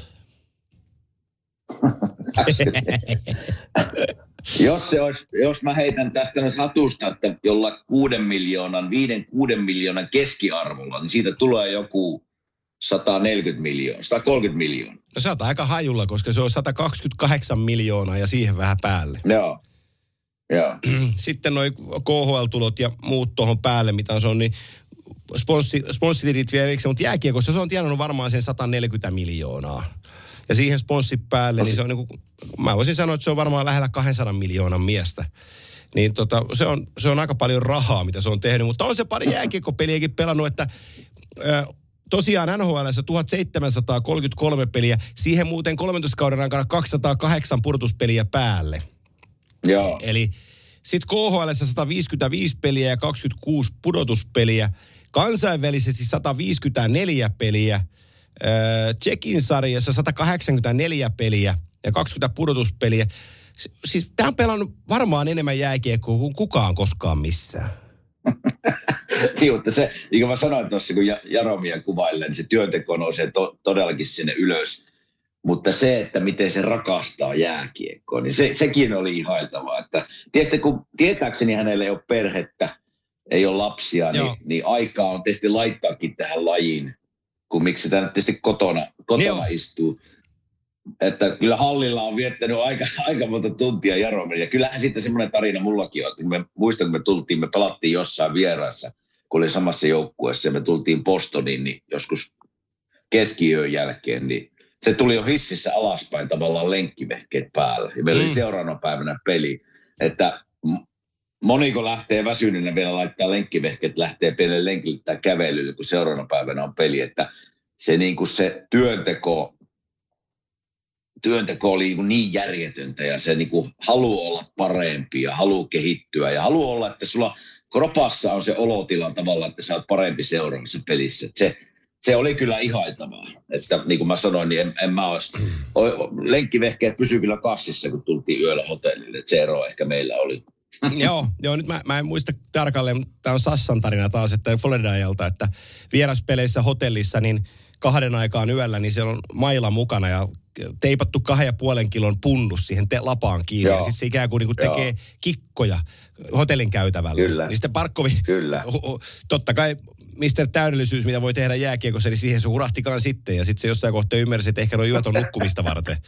Jos, se olisi, jos mä heitän tästä nyt hatusta, että jolla kuuden miljoonan, viiden, kuuden miljoonan keskiarvolla, niin siitä tulee joku sata neljäkymmentä miljoonaa, sata kolmekymmentä miljoonaa. No sä oot aika hajulla, koska se on sata kaksikymmentäkahdeksan miljoonaa ja siihen vähän päälle. Joo. Joo. Sitten noi K H L-tulot ja muut tuohon päälle, mitä se on, niin sponssi, sponssitilit vielä erikseen, mutta jääkiekossa se on tienannut varmaan sen sata neljäkymmentä miljoonaa. Ja siihen sponssi päälle, niin se on niin kuin, mä voisin sanoa, että se on varmaan lähellä kaksisataa miljoonan miestä. Niin tota, se on, se on aika paljon rahaa, mitä se on tehnyt, mutta on se pari jääkiekkopeliäkin pelannut, että ö, tosiaan N H L:ssä tuhatseitsemänsataakolmekymmentäkolme peliä, siihen muuten kolmentoista kauden aikana kaksisataakahdeksan pudotuspeliä päälle. Joo. Eli sitten K H L:ssä sata viisikymmentäviisi peliä ja kaksikymmentäkuusi pudotuspeliä, kansainvälisesti sata viisikymmentäneljä peliä, Tšekin sarjassa sata kahdeksankymmentäneljä peliä ja kaksikymmentä pudotuspeliä. Siis tämä on pelannut varmaan enemmän jääkiekkoa kuin kukaan koskaan missään. Niin, mutta se, niin kuin mä sanoin tuossa, kun Jaromia kuvailee, niin se työnteko nousee to, todellakin sinne ylös. Mutta se, että miten se rakastaa jääkiekkoa, niin se, sekin oli ihailtavaa. Että tietysti kun tietääkseni hänellä ei ole perhettä, ei ole lapsia, niin, niin aikaa on tietysti laittaakin tähän lajiin, kun miksi sitä nyt tietysti kotona, kotona istuu. Että kyllä hallilla on viettänyt aika, aika monta tuntia Jaromir. Ja kyllähän sitten semmoinen tarina mullakin on, että me, muistan, kun me tultiin, me pelattiin jossain vieraassa, kun oli samassa joukkueessa ja me tultiin Bostoniin, niin joskus keskiyön jälkeen, niin se tuli jo hississä alaspäin tavallaan lenkkivehkeet päällä. Ja meillä mm. oli seuraavana päivänä peli, että moniko lähtee väsyneenä vielä laittaa lenkkivehkeet, lähtee pienelle lenkille tai kävelylle, kun seuraavana päivänä on peli, että se, niin kuin se työnteko, työnteko oli niin, niin järjetöntä ja se niin kuin haluaa olla parempi ja haluaa kehittyä ja haluaa olla, että sulla kropassa on se olotila tavallaan, että sä oot parempi seuraavassa pelissä. Se, se oli kyllä ihailtavaa. Että niin kuin mä sanoin, niin en, en mä olisi... Lenkkivehkeet pysyi kyllä kassissa, kun tultiin yöllä hotellille. Se ero ehkä meillä oli. Joo, joo, nyt mä, mä en muista tarkalleen, mutta tämä on Sassan tarina taas, että Floridajalta, että vieraspeleissä hotellissa, niin kahden aikaan yöllä, niin siellä on maila mukana ja teipattu kahden ja puolen kilon punnus siihen te- lapaan kiinni. Joo. Ja sitten se ikään kuin, niin kuin tekee Joo. kikkoja hotellin käytävällä. Kyllä. Niin sitten Parkkovi, Kyllä. totta kai mister Täydellisyys, mitä voi tehdä jääkiekossa, niin siihen se hurahtikaan sitten. Ja sitten se jossain kohtaa ymmärsi, että ehkä nuo yöt on nukkumista varten.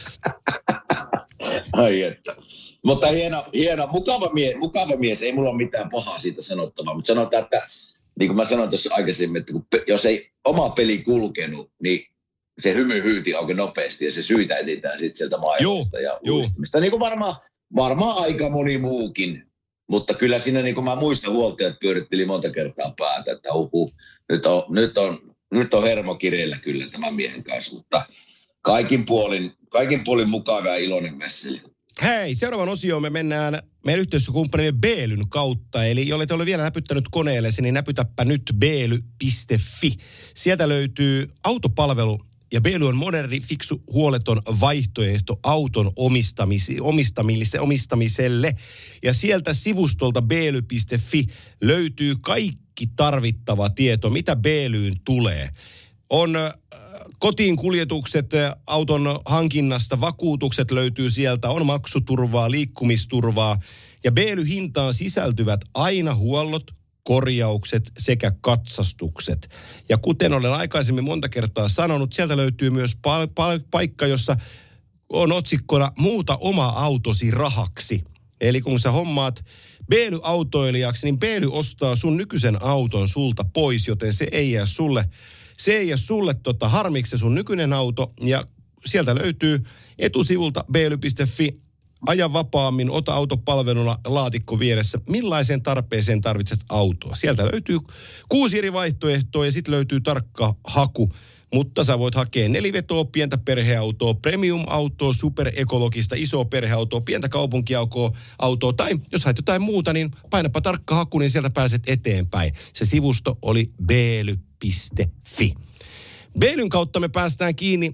Ai että. Mutta hieno, hieno mukava, mie, mukava mies, ei mulla ole mitään pahaa siitä sanottavaa. Mutta sanotaan, että niin kuin mä sanoin tuossa aikaisemmin, että kun, jos ei oma peli kulkenut, niin se hymy hyyti auki nopeasti ja se syitä etsitään sitten sieltä maailmasta ja uistumista. Niin kuin varmaan, varmaan aika moni muukin. Mutta kyllä siinä, niin kuin mä muistan, huoltajat pyöritteli monta kertaa päätä, että uhu, nyt on, nyt on, nyt on hermo kireillä kyllä tämän miehen kanssa. Mutta kaikin puolin, kaikin puolin mukava ja iloinen messeli. Hei, seuraavan osioon me mennään meidän yhteistyökumppanimme Beelyn kautta. Eli jolle te ole vielä näpyttänyt koneellesi, niin näpytäpä nyt beely piste fi. Sieltä löytyy autopalvelu. Ja Beely on moderni, fiksu, huoleton vaihtoehto auton omistamis- omistamille, omistamiselle. Ja sieltä sivustolta beely piste fi löytyy kaikki tarvittava tieto, mitä Beelyyn tulee. On äh, kotiin kuljetukset, äh, auton hankinnasta, vakuutukset löytyy sieltä, on maksuturvaa, liikkumisturvaa. Ja Beely-hintaan sisältyvät aina huollot, korjaukset sekä katsastukset. Ja kuten olen aikaisemmin monta kertaa sanonut, sieltä löytyy myös pa- pa- paikka, jossa on otsikkona muuta oma autosi rahaksi. Eli kun sä hommaat Beely-autoilijaksi, niin Beely ostaa sun nykyisen auton sulta pois, joten se ei jää sulle, se ei jää sulle tota harmiksi sun nykyinen auto. Ja sieltä löytyy etusivulta beely piste fi. Aja vapaammin, ota autopalveluna laatikko vieressä. Millaiseen tarpeeseen tarvitset autoa? Sieltä löytyy kuusi eri vaihtoehtoa ja sitten löytyy tarkka haku. Mutta sä voit hakea nelivetoa, pientä perheautoa, premium-autoa, superekologista, isoa perheautoa, pientä kaupunkiautoa. Tai jos haet jotain muuta, niin painapa tarkka haku, niin sieltä pääset eteenpäin. Se sivusto oli beely piste fi. Beelyn kautta me päästään kiinni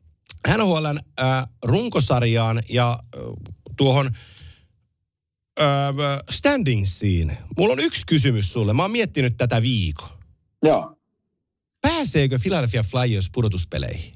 N H L:n äh, runkosarjaan ja äh, tuohon äh, standingsiin. Mulla on yksi kysymys sulle. Mä oon miettinyt tätä viikon. Joo. Pääseekö Philadelphia Flyers pudotuspeleihin?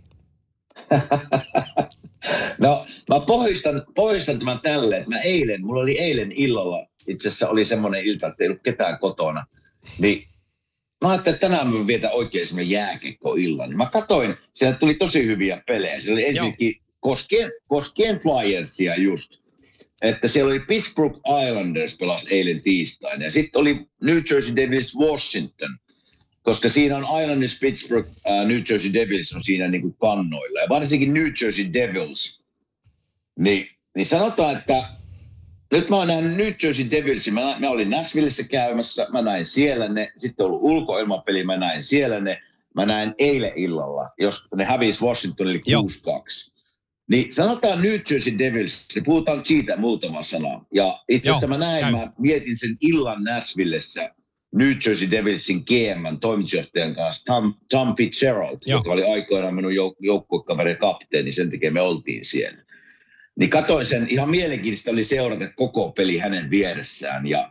No, mä pohjistan, pohjistan tämän tälleen. Mä eilen, mulla oli eilen illalla, itse asiassa oli semmoinen ilta, että ei ollut ketään kotona. Niin mä ajattelin, että tänään mä vietän oikein semmoinen jääkiekko-illan. Mä katsoin, sieltä tuli tosi hyviä pelejä. Siellä oli ensinnäkin koskien, koskien Flyersia just. Että siellä oli Pittsburgh Islanders pelas eilen tiistaina. Ja sitten oli New Jersey Devils Washington. Koska siinä on Islanders, Pittsburgh, uh, New Jersey Devils on siinä niin kuin kannoilla. Ja varsinkin New Jersey Devils. Niin, niin sanotaan, että nyt mä oon nähnyt New Jersey Devilsin. Mä, mä olin Nashvillessä käymässä, mä näin siellä ne. Sitten on ollut ulkoilmapeli, mä näin siellä ne. Mä näin eilen illalla, jos ne hävisi Washingtonille kuusi kaksi. Niin sanotaan New Jersey Devils, niin puhutaan siitä muutama sana. Ja itse asiassa mä näin, käy. Mä mietin sen illan Nashvillessä New Jersey Devilsin G M:n toimitusjohtajan kanssa, Tom, Tom Fitzgerald, Joo. joka oli aikoinaan minun jouk- joukkuekaverin kapteeni, sen takia me oltiin siellä. Niin katsoin sen, ihan mielenkiintoista oli seurata koko peli hänen vieressään ja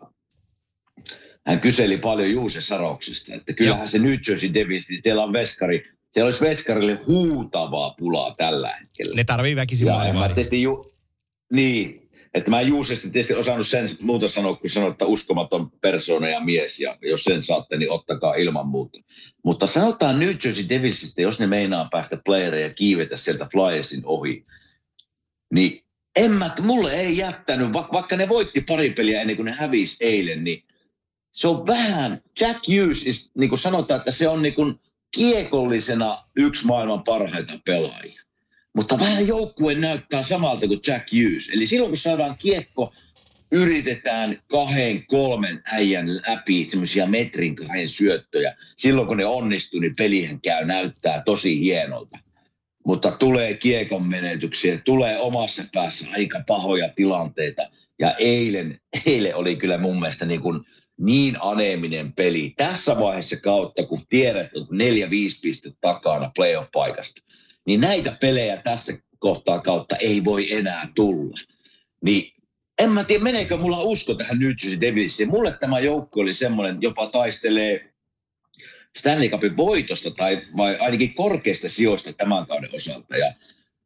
hän kyseli paljon Juuse Saroksesta, että kyllähän Joo. se New Jersey Devils, niin siellä on veskari, siellä olisi veskarille huutavaa pulaa tällä hetkellä. Ne tarvii väkisin maalivahdin. Ju- niin, että mä en Juusesta tietysti osannut sen muuta sanoa, kun sanoa, että uskomaton persoona ja mies, ja jos sen saatte, niin ottakaa ilman muuta. Mutta sanotaan New Jersey Devilsistä, jos ne meinaa päästä playereja ja kiivetä sieltä Flyersin ohi, niin en mä, mulle ei jättänyt, vaikka ne voitti pari peliä ennen kuin ne hävisi eilen, niin se on vähän, Jack Hughes, niin kuin sanotaan, että se on niin kuin kiekollisena yksi maailman parhaita pelaajia. Mutta vähän joukkue näyttää samalta kuin Jack Hughes. Eli silloin kun saadaan kiekko, yritetään kahden, kolmen äijän läpi semmoisia metrin kahden syöttöjä. Silloin kun ne onnistuu, niin pelihän käy, näyttää tosi hienolta. Mutta tulee kiekon menetyksiä, tulee omassa päässä aika pahoja tilanteita. Ja eilen, eilen oli kyllä mun mielestä niin kuin niin aneeminen peli tässä vaiheessa kautta, kun tiedät, että neljä viisi pistettä takana playoff-paikasta, niin näitä pelejä tässä kohtaa kautta ei voi enää tulla. Niin en mä tiedä, meneekö mulla usko tähän New Jersey Devilsiin. Mulle tämä joukko oli semmoinen, jopa taistelee Stanley Cupin voitosta tai vai ainakin korkeista sijoista tämän kauden osalta. Ja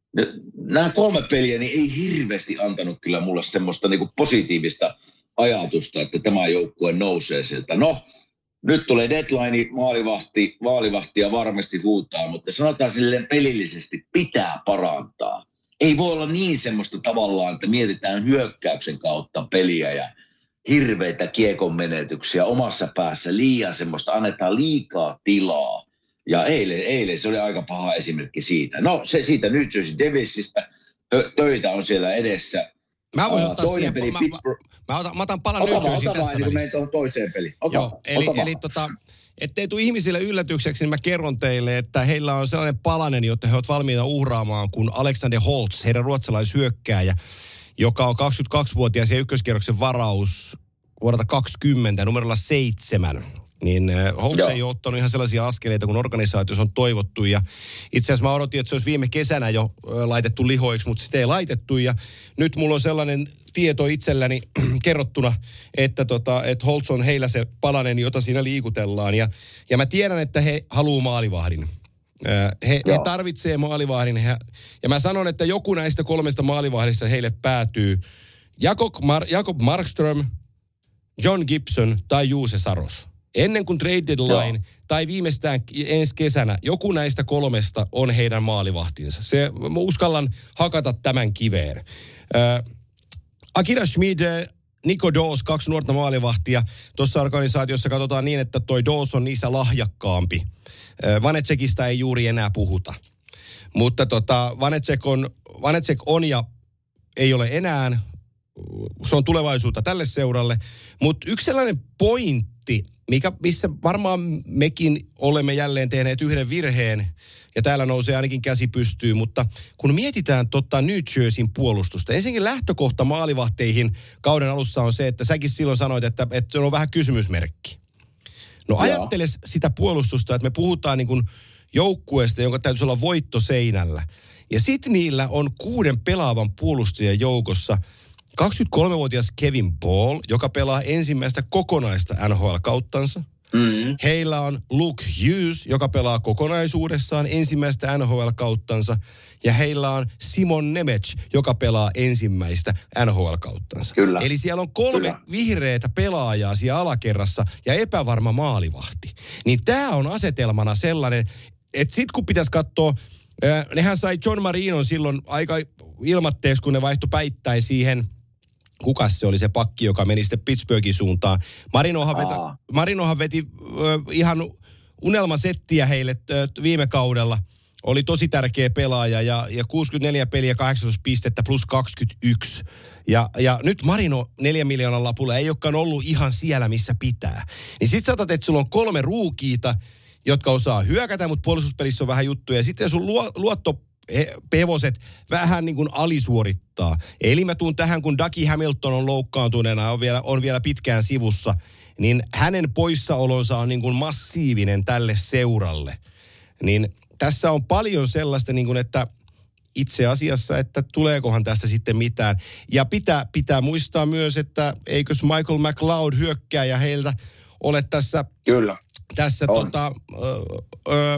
nämä kolme peliä niin ei hirveästi antanut kyllä mulle semmoista niin kuin positiivista ajatusta, että tämä joukkue nousee sieltä. No, nyt tulee deadline, maalivahti, maalivahtia varmasti huutaa, mutta sanotaan silleen pelillisesti pitää parantaa. Ei voi olla niin semmoista tavallaan, että mietitään hyökkäyksen kautta peliä ja hirveitä kiekon menetyksiä omassa päässä, liian semmoista, annetaan liikaa tilaa. Ja eilen, eilen se oli aika paha esimerkki siitä. No se siitä New Jersey Devilsistä, tö, töitä on siellä edessä. Mä voin ottaa siihen, peli, mä, Pittsburgh. Mä, mä, otan, mä otan palan ota New Jerseyin tässä välissä. Ota vaan, niin toiseen peliin. Ota, Joo, eli, ota eli tota, ettei tule ihmisille yllätykseksi, niin mä kerron teille, että heillä on sellainen palanen, jota he ovat valmiita uhraamaan, kuin Alexander Holtz, heidän ruotsalaishyökkääjä, joka on kaksikymmentäkaksivuotias ja ykköskierroksen varaus vuodelta kaksikymmentä, numerolla seitsemän. Niin Holtz Joo. ei ole ottanut ihan sellaisia askeleita, kun organisaatiossa on toivottu. Ja itse asiassa mä odotin, että se olisi viime kesänä jo laitettu lihoiksi, mutta sitä ei laitettu. Ja nyt mulla on sellainen tieto itselläni kerrottuna, että, tota, että Holtz on heillä se palanen, jota siinä liikutellaan. Ja, ja mä tiedän, että he haluaa maalivahdin. He, he tarvitsee maalivahdin. He, ja mä sanon, että joku näistä kolmesta maalivahdista heille päätyy. Jakob, Mar- Jakob Markström, John Gibson tai Juuse Saros. Ennen kuin trade deadline Joo. tai viimeistään ensi kesänä, joku näistä kolmesta on heidän maalivahtinsa. Se, mä uskallan hakata tämän kiveen. Äh, Akira Schmid, Nico Daws, kaksi nuorta maalivahtia. Tuossa organisaatiossa katsotaan niin, että toi Daws on niissä lahjakkaampi. Äh, Vanetsekista ei juuri enää puhuta. Mutta tota, Vanetsek on, Vanetsek on ja ei ole enää. Se on tulevaisuutta tälle seuralle. Mutta yksi sellainen pointti, mikä, missä varmaan mekin olemme jälleen tehneet yhden virheen, ja täällä nousee ainakin käsi pystyyn, mutta kun mietitään totta New Jerseyn puolustusta, ensinnäkin lähtökohta maalivahteihin kauden alussa on se, että säkin silloin sanoit, että, että se on vähän kysymysmerkki. No ajattele sitä puolustusta, että me puhutaan niin kuin joukkueesta, jonka täytyisi olla voitto seinällä. Ja sitten niillä on kuuden pelaavan puolustajan joukossa kaksikymmentäkolmevuotias Kevin Ball, joka pelaa ensimmäistä kokonaista N H L-kauttansa. Mm-hmm. Heillä on Luke Hughes, joka pelaa kokonaisuudessaan ensimmäistä N H L-kauttansa. Ja heillä on Simon Nemec, joka pelaa ensimmäistä N H L-kauttansa. Kyllä. Eli siellä on kolme Kyllä. vihreätä pelaajaa siellä alakerrassa ja epävarma maalivahti. Niin tämä on asetelmana sellainen, että sit kun pitäisi katsoa, äh, nehän sai John Marinon silloin aika ilmatteeksi, kun ne vaihtoi päittäin siihen. Kukas se oli se pakki, joka meni sitten Pittsburghin suuntaan. Marinohan, vetä, Marinohan veti ö, ihan unelmasettiä heille ö, viime kaudella. Oli tosi tärkeä pelaaja ja, ja kuusikymmentäneljä peliä, kahdeksantoista pistettä plus kaksikymmentäyksi. Ja, ja nyt Marino neljä miljoonan lapulla ei olekaan ollut ihan siellä, missä pitää. Niin sit sä otat, että sulla on kolme ruukiita, jotka osaa hyökätä, mutta puolustuspelissä on vähän juttuja. Ja sitten sun luo, luotto hevoset vähän niin kuin alisuorittaa. Eli mä tuun tähän, kun Dougie Hamilton on loukkaantuneena, on vielä, on vielä pitkään sivussa, niin hänen poissaolonsa on niin kuin massiivinen tälle seuralle. Niin tässä on paljon sellaista, niin kuin, että itse asiassa, että tuleekohan tästä sitten mitään. Ja pitää, pitää muistaa myös, että eikös Michael McLeod hyökkääjä heiltä ole tässä, Kyllä. tässä tota, ö, ö,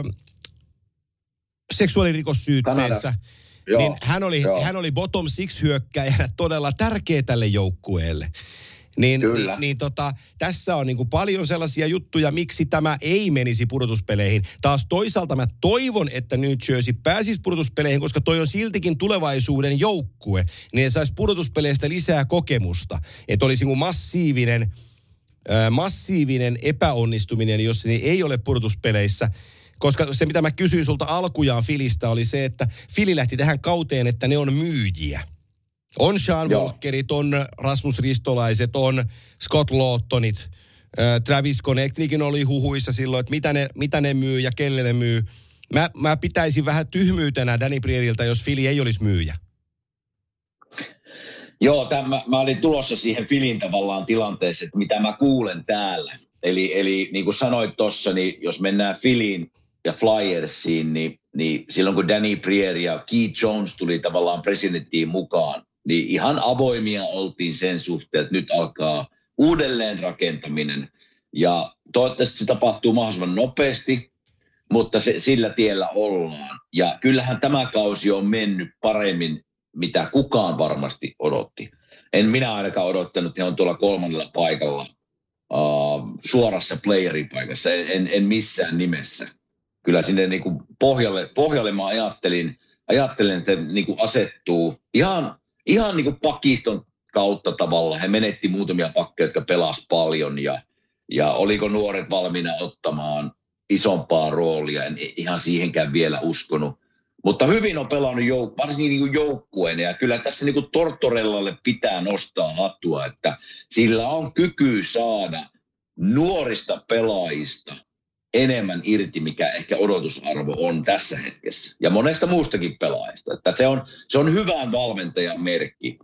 seksuaalirikossyytteessä, niin hän oli, hän oli bottom six hyökkääjänä todella tärkeä tälle joukkueelle. Niin, niin, niin tota, tässä on niinku paljon sellaisia juttuja, miksi tämä ei menisi pudotuspeleihin. Taas toisaalta mä toivon, että New Jersey pääsisi pudotuspeleihin, koska toi on siltikin tulevaisuuden joukkue. Niin saisi pudotuspeleistä lisää kokemusta. Että olisi niinku massiivinen, äh, massiivinen epäonnistuminen, jos ne ei ole pudotuspeleissä. Koska se, mitä mä kysyin sulta alkujaan Filistä, oli se, että Fili lähti tähän kauteen, että ne on myyjiä. On Sean Walkerit, on Rasmus Ristolaiset, on Scott Lawtonit, äh, Travis Konechnikin oli huhuissa silloin, että mitä ne, mitä ne myy ja kelle ne myy. Mä, mä pitäisin vähän tyhmyytenä Danny Brieriltä, jos Fili ei olisi myyjä. Joo, tämä, mä olin tulossa siihen Philin tavallaan tilanteeseen, että mitä mä kuulen täällä. Eli, eli niin kuin sanoit tuossa, niin jos mennään Philiin ja Flyersiin, niin, niin silloin kun Danny Briere ja Keith Jones tuli tavallaan presidenttiin mukaan, niin ihan avoimia oltiin sen suhteen, että nyt alkaa uudelleenrakentaminen. Ja toivottavasti se tapahtuu mahdollisimman nopeasti, mutta se, sillä tiellä ollaan. Ja kyllähän tämä kausi on mennyt paremmin, mitä kukaan varmasti odotti. En minä ainakaan odottanut, että he on tuolla kolmannella paikalla, uh, suorassa playeripaikassa, en, en missään nimessä. Kyllä sinne niin kuin pohjalle, pohjalle mä ajattelin, ajattelin että niin kuin asettuu ihan, ihan niin kuin pakiston kautta tavalla. He menetti muutamia pakkeja, jotka pelasi paljon ja, ja oliko nuoret valmiina ottamaan isompaa roolia. En ihan siihenkään vielä uskonut. Mutta hyvin on pelannut jouk- varsinkin niin kuin joukkueen ja kyllä tässä niin kuin Tortorellalle pitää nostaa hattua, että sillä on kyky saada nuorista pelaajista enemmän irti, mikä ehkä odotusarvo on tässä hetkessä. Ja monesta muustakin pelaajista. Että se on, se on hyvän valmentajan merkki.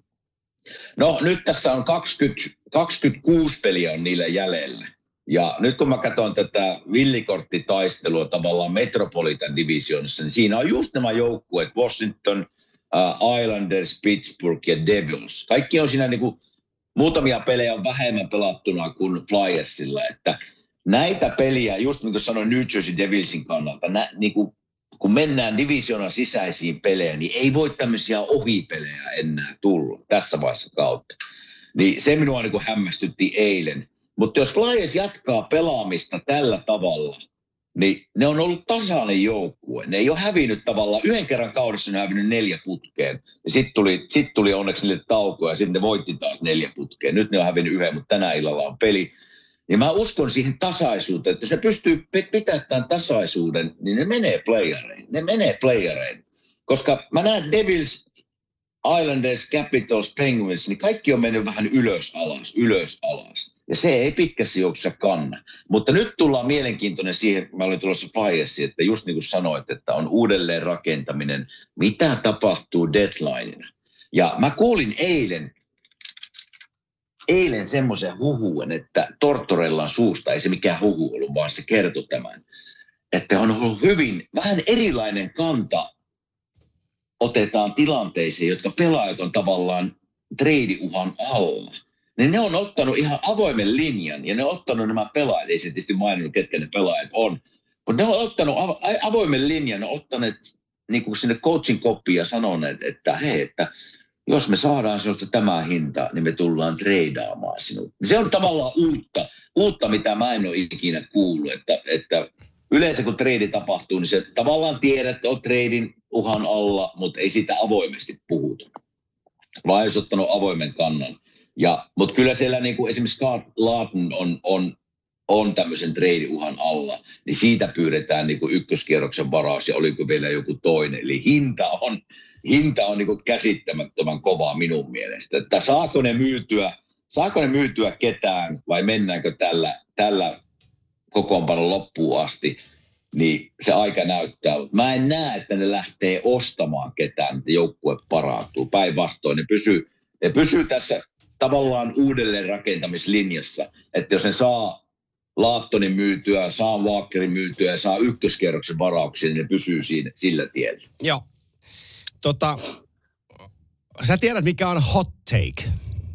No nyt tässä on kaksikymmentä, kaksikymmentäkuusi peliä on niillä jäljellä. Ja nyt kun mä katson tätä villikorttitaistelua tavallaan Metropolitan Divisionissa, niin siinä on just nämä joukkueet, Washington, uh, Islanders, Pittsburgh ja Devils. Kaikki on siinä niin kuin, muutamia pelejä on vähemmän pelattuna kuin Flyersilla, että näitä peliä, just niin kuin sanoin New Jersey Devilsin kannalta, nä, niin kuin, kun mennään divisionan sisäisiin pelejä, niin ei voi tämmöisiä ohipelejä enää tulla tässä vaiheessa kautta. Niin se minua niin kuin hämmästytti eilen. Mutta jos Flyers jatkaa pelaamista tällä tavalla, niin ne on ollut tasainen joukkue. Ne ei ole hävinnyt tavallaan. Yhden kerran kaudessa ne on hävinnyt neljä putkeen. Ja sitten tuli, sit tuli onneksi niille taukoja ja sitten ne voitti taas neljä putkeen. Nyt ne on hävinnyt yhden, mutta tänä illalla on peli. Ja mä uskon siihen tasaisuuteen, että jos ne pystyy pitämään tämän tasaisuuden, niin ne menee playereihin. Ne menee playereihin. Koska mä näen Devils, Islanders, Capitals, Penguins, niin kaikki on mennyt vähän ylös alas, ylös alas. Ja se ei pitkässä juoksussa kanna. Mutta nyt tullaan mielenkiintoinen siihen, mä olin tulossa Flyersiin, että just niin kuin sanoit, että on uudelleen rakentaminen, mitä tapahtuu deadlineina. Ja mä kuulin eilen, eilen semmoisen huhuen, että Tortorellan suusta, ei se mikään huhu ollut, vaan se kertoi tämän, että on ollut hyvin, vähän erilainen kanta otetaan tilanteisiin, jotka pelaajat on tavallaan treidiuhan alla. Niin ne on ottanut ihan avoimen linjan ja ne on ottanut nämä pelaajat, ei se tietysti maininnut, ketkä ne pelaajat on, mutta ne on ottanut avoimen linjan, ne on ottaneet niin kuin sinne coachin koppiin ja sanoneet, että hei, että jos me saadaan sinusta tämä hinta, niin me tullaan treidaamaan sinut. Se on tavallaan uutta, uutta mitä mä en ole ikinä kuullut, että, että yleensä kun treidi tapahtuu, niin se tavallaan tiedät, että on treidin uhan alla, mutta ei sitä avoimesti puhuta. Vaan jos ottanut avoimen kannan. Ja, mutta kyllä siellä niin kuin esimerkiksi Scott Laughton on, on, on tämmöisen treidiuhan alla, niin siitä pyydetään niin kuin ykköskierroksen varaus ja oliko vielä joku toinen. Eli hinta on, hinta on niin kuin käsittämättömän kovaa minun mielestä. Että saako ne myytyä, saako ne myytyä ketään vai mennäänkö tällä, tällä kokoonpanon loppuun asti, niin se aika näyttää. Mä en näe, että ne lähtee ostamaan ketään, että joukkue parantuu. Päinvastoin ne pysyy, ne pysyy tässä tavallaan uudelleen rakentamislinjassa, että jos ne saa Laattonin myytyä, saa Walkerin myytyä ja saa ykköskierroksen varauksia, niin ne pysyy siinä, sillä tiellä. Joo. Tota, sä tiedät, mikä on hot take.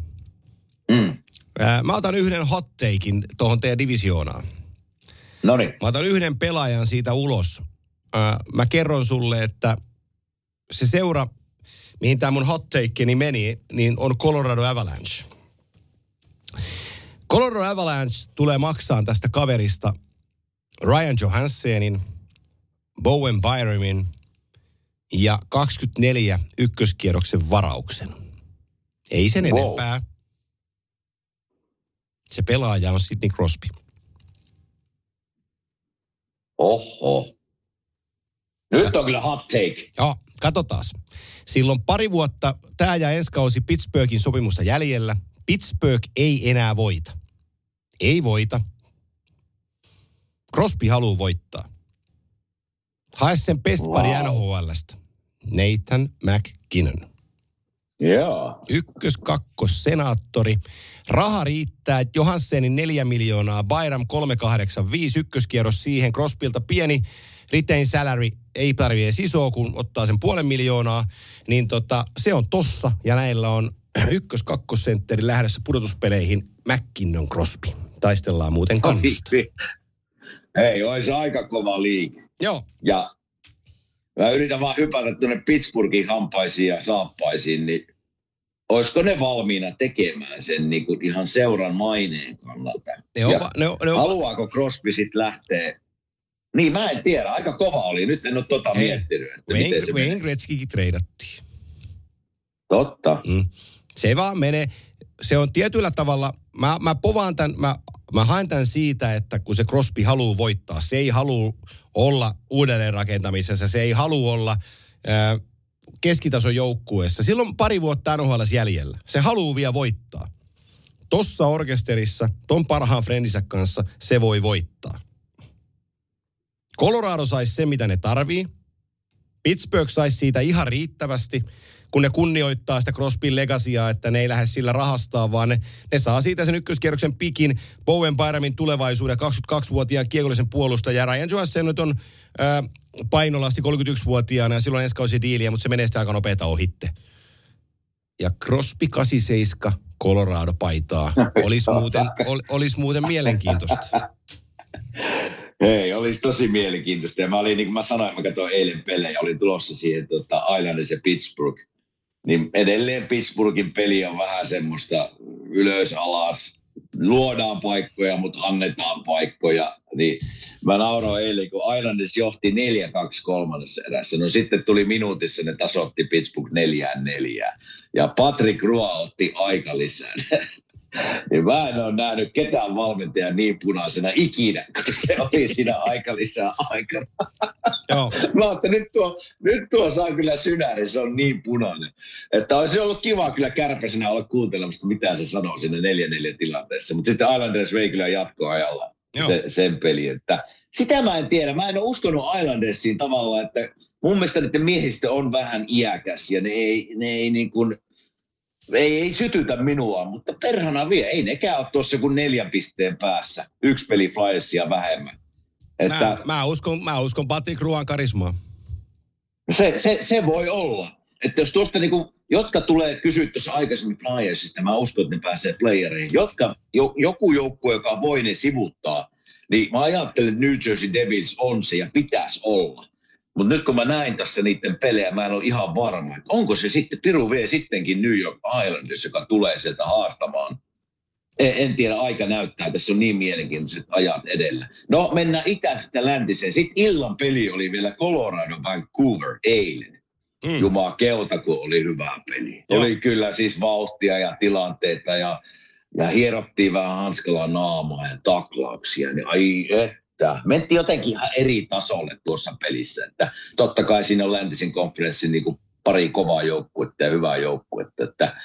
Mm. Mä otan yhden hot takein tuohon teidän divisioonaan. Noniin. Mä otan yhden pelaajan siitä ulos. Mä kerron sulle, että se seura, mihin tämä mun hot takeini meni, niin on Colorado Avalanche. Colorado Avalanche tulee maksaan tästä kaverista Ryan Johanssonin, Bowen Byramin ja kaksikymmentäneljä ykköskierroksen varauksen. Ei sen wow. enempää. Se pelaaja on Sidney Crosby. Oho. Nyt on kyllä hot take. Joo, katsotaan. Silloin pari vuotta, tämä ja ensi kausi Pittsburghin sopimusta jäljellä. Pittsburgh ei enää voita. Ei voita. Crosby haluaa voittaa. Hae sen best buddy wow. N H L:stä. Nathan McKinnon. Joo. Ykkös, kakkos, senaattori. Raha riittää, että Johanssenin neljä miljoonaa, Bayram kolme kahdeksan viisi, ykköskierros siihen, Crosbylta pieni retain salary, ei tarvitse edes isoa, kun ottaa sen puolen miljoonaa, niin tota, se on tossa, ja näillä on ykkös, kakkosentteri lähdössä pudotuspeleihin, McKinnon, Crosby. Taistellaan muuten kannusta. Hei, olisi aika kova liike. Joo. Ja mä yritän vaan hypätä tuonne Pittsburghin hampaisiin ja saappaisiin, niin olisiko ne valmiina tekemään sen niin kuin ihan seuran maineen kannalta? Ne on, va- ne on, ne on, haluaako Crosby sitten lähteä? Niin, mä en tiedä. Aika kova oli. Nyt en ole tota Hei, miettinyt. Että Wayne, miten se Wayne Gretzkykin treidattiin. Totta. Mm. Se vaan menee. Se on tietyllä tavalla, mä, mä povaan tämän, mä, mä haen tämän siitä, että kun se Crosby haluaa voittaa, se ei halua olla uudelleenrakentamisessa, se ei halua olla ää, keskitason joukkueessa. Silloin pari vuotta N H L:ssä jäljellä. Se haluaa vielä voittaa. Tossa orkesterissa, ton parhaan friendinsä kanssa, se voi voittaa. Colorado saisi sen, mitä ne tarvii. Pittsburgh saisi siitä ihan riittävästi, kun ne kunnioittaa sitä Crosbyn legacyä, että ne ei lähde sillä rahastaa, vaan ne, ne saa siitä sen ykköskierroksen pikin, Bowen Byramin tulevaisuuden, kaksikymmentäkaksivuotiaan kiekollisen puolustaja. Ryan Johansson nyt on ää, painolasti kolmekymmentäyksivuotiaana ja silloin ensi kausi diiliä, mutta se menee sitä aika nopeata ohitte. Ja Crosby kahdeksankymmentäseitsemän Colorado-paitaa. Olisi muuten, ol, olis muuten mielenkiintoista. Hei, olisi tosi mielenkiintoista. Ja mä olin, niin kuin mä sanoin, mä katsoin eilen pelejä, olin tulossa siihen tota, Islanders ja Pittsburgh. Niin edelleen Pittsburghin peli on vähän semmoista ylös alas. Luodaan paikkoja, mutta annetaan paikkoja. Niin mä nauroin eilen, kun Islanders johti neljä kaksi kolmannessa erässä. No sitten tuli minuutissa, ne tasoitti Pittsburgh neljään neljään. Ja Patrick Roy otti aika lisää. Niin mä en ole nähnyt ketään valmentajan niin punaisena ikinä, kun se oli siinä aika lisää aikana. Joo. Mä ajattelin, nyt tuo, nyt tuo saa kyllä synäri, se on niin punainen. Että olisi ollut kiva kyllä kärpäisenä olla kuuntelemassa, mitä se sanoo siinä neljä neljä tilanteessa. Mutta sitten Islanders vei kyllä jatkoajalla se, sen peli. Että sitä mä en tiedä. Mä en ole uskonut Islandersiin tavallaan, että mun mielestä niiden miehistö on vähän iäkäs ja ne ei, ne ei niin kuin... Ei, ei sytytä minua, mutta perhana vie. Ei nekään ole tuossa kuin neljän pisteen päässä. Yksi peli Flyersia vähemmän. Että mä, mä, uskon, mä uskon Patrick Royn karismaa. Se, se, se voi olla. Että jos tuosta niinku, jotka tulee kysyä tuossa aikaisemmin Flyersista, mä uskon, että ne pääsee playereihin. Jotka, jo, joku joukkue, joka voi ne sivuttaa, niin mä ajattelen, että New Jersey Devils on se ja pitäisi olla. Mutta nyt kun mä näin tässä niiden pelejä, mä en ole ihan varma, että onko se sitten, Piru vie sittenkin New York Islanders, joka tulee sieltä haastamaan. En, en tiedä, aika näyttää, tässä on niin mielenkiintoiset ajat edellä. No, mennään itästä läntiseen. Sitten illan peli oli vielä Colorado Vancouver eilen. Mm. Jumaa keuta, kun oli hyvä peli. Joo. Oli kyllä siis vauhtia ja tilanteita ja, ja hierottiin vähän hanskalla naamaa ja taklauksia. Niin ai et. Mentiin jotenkin ihan eri tasolle tuossa pelissä. Että totta kai siinä on läntisen konferenssin niin kuin pari kovaa joukkuetta ja hyvää joukkuetta. Että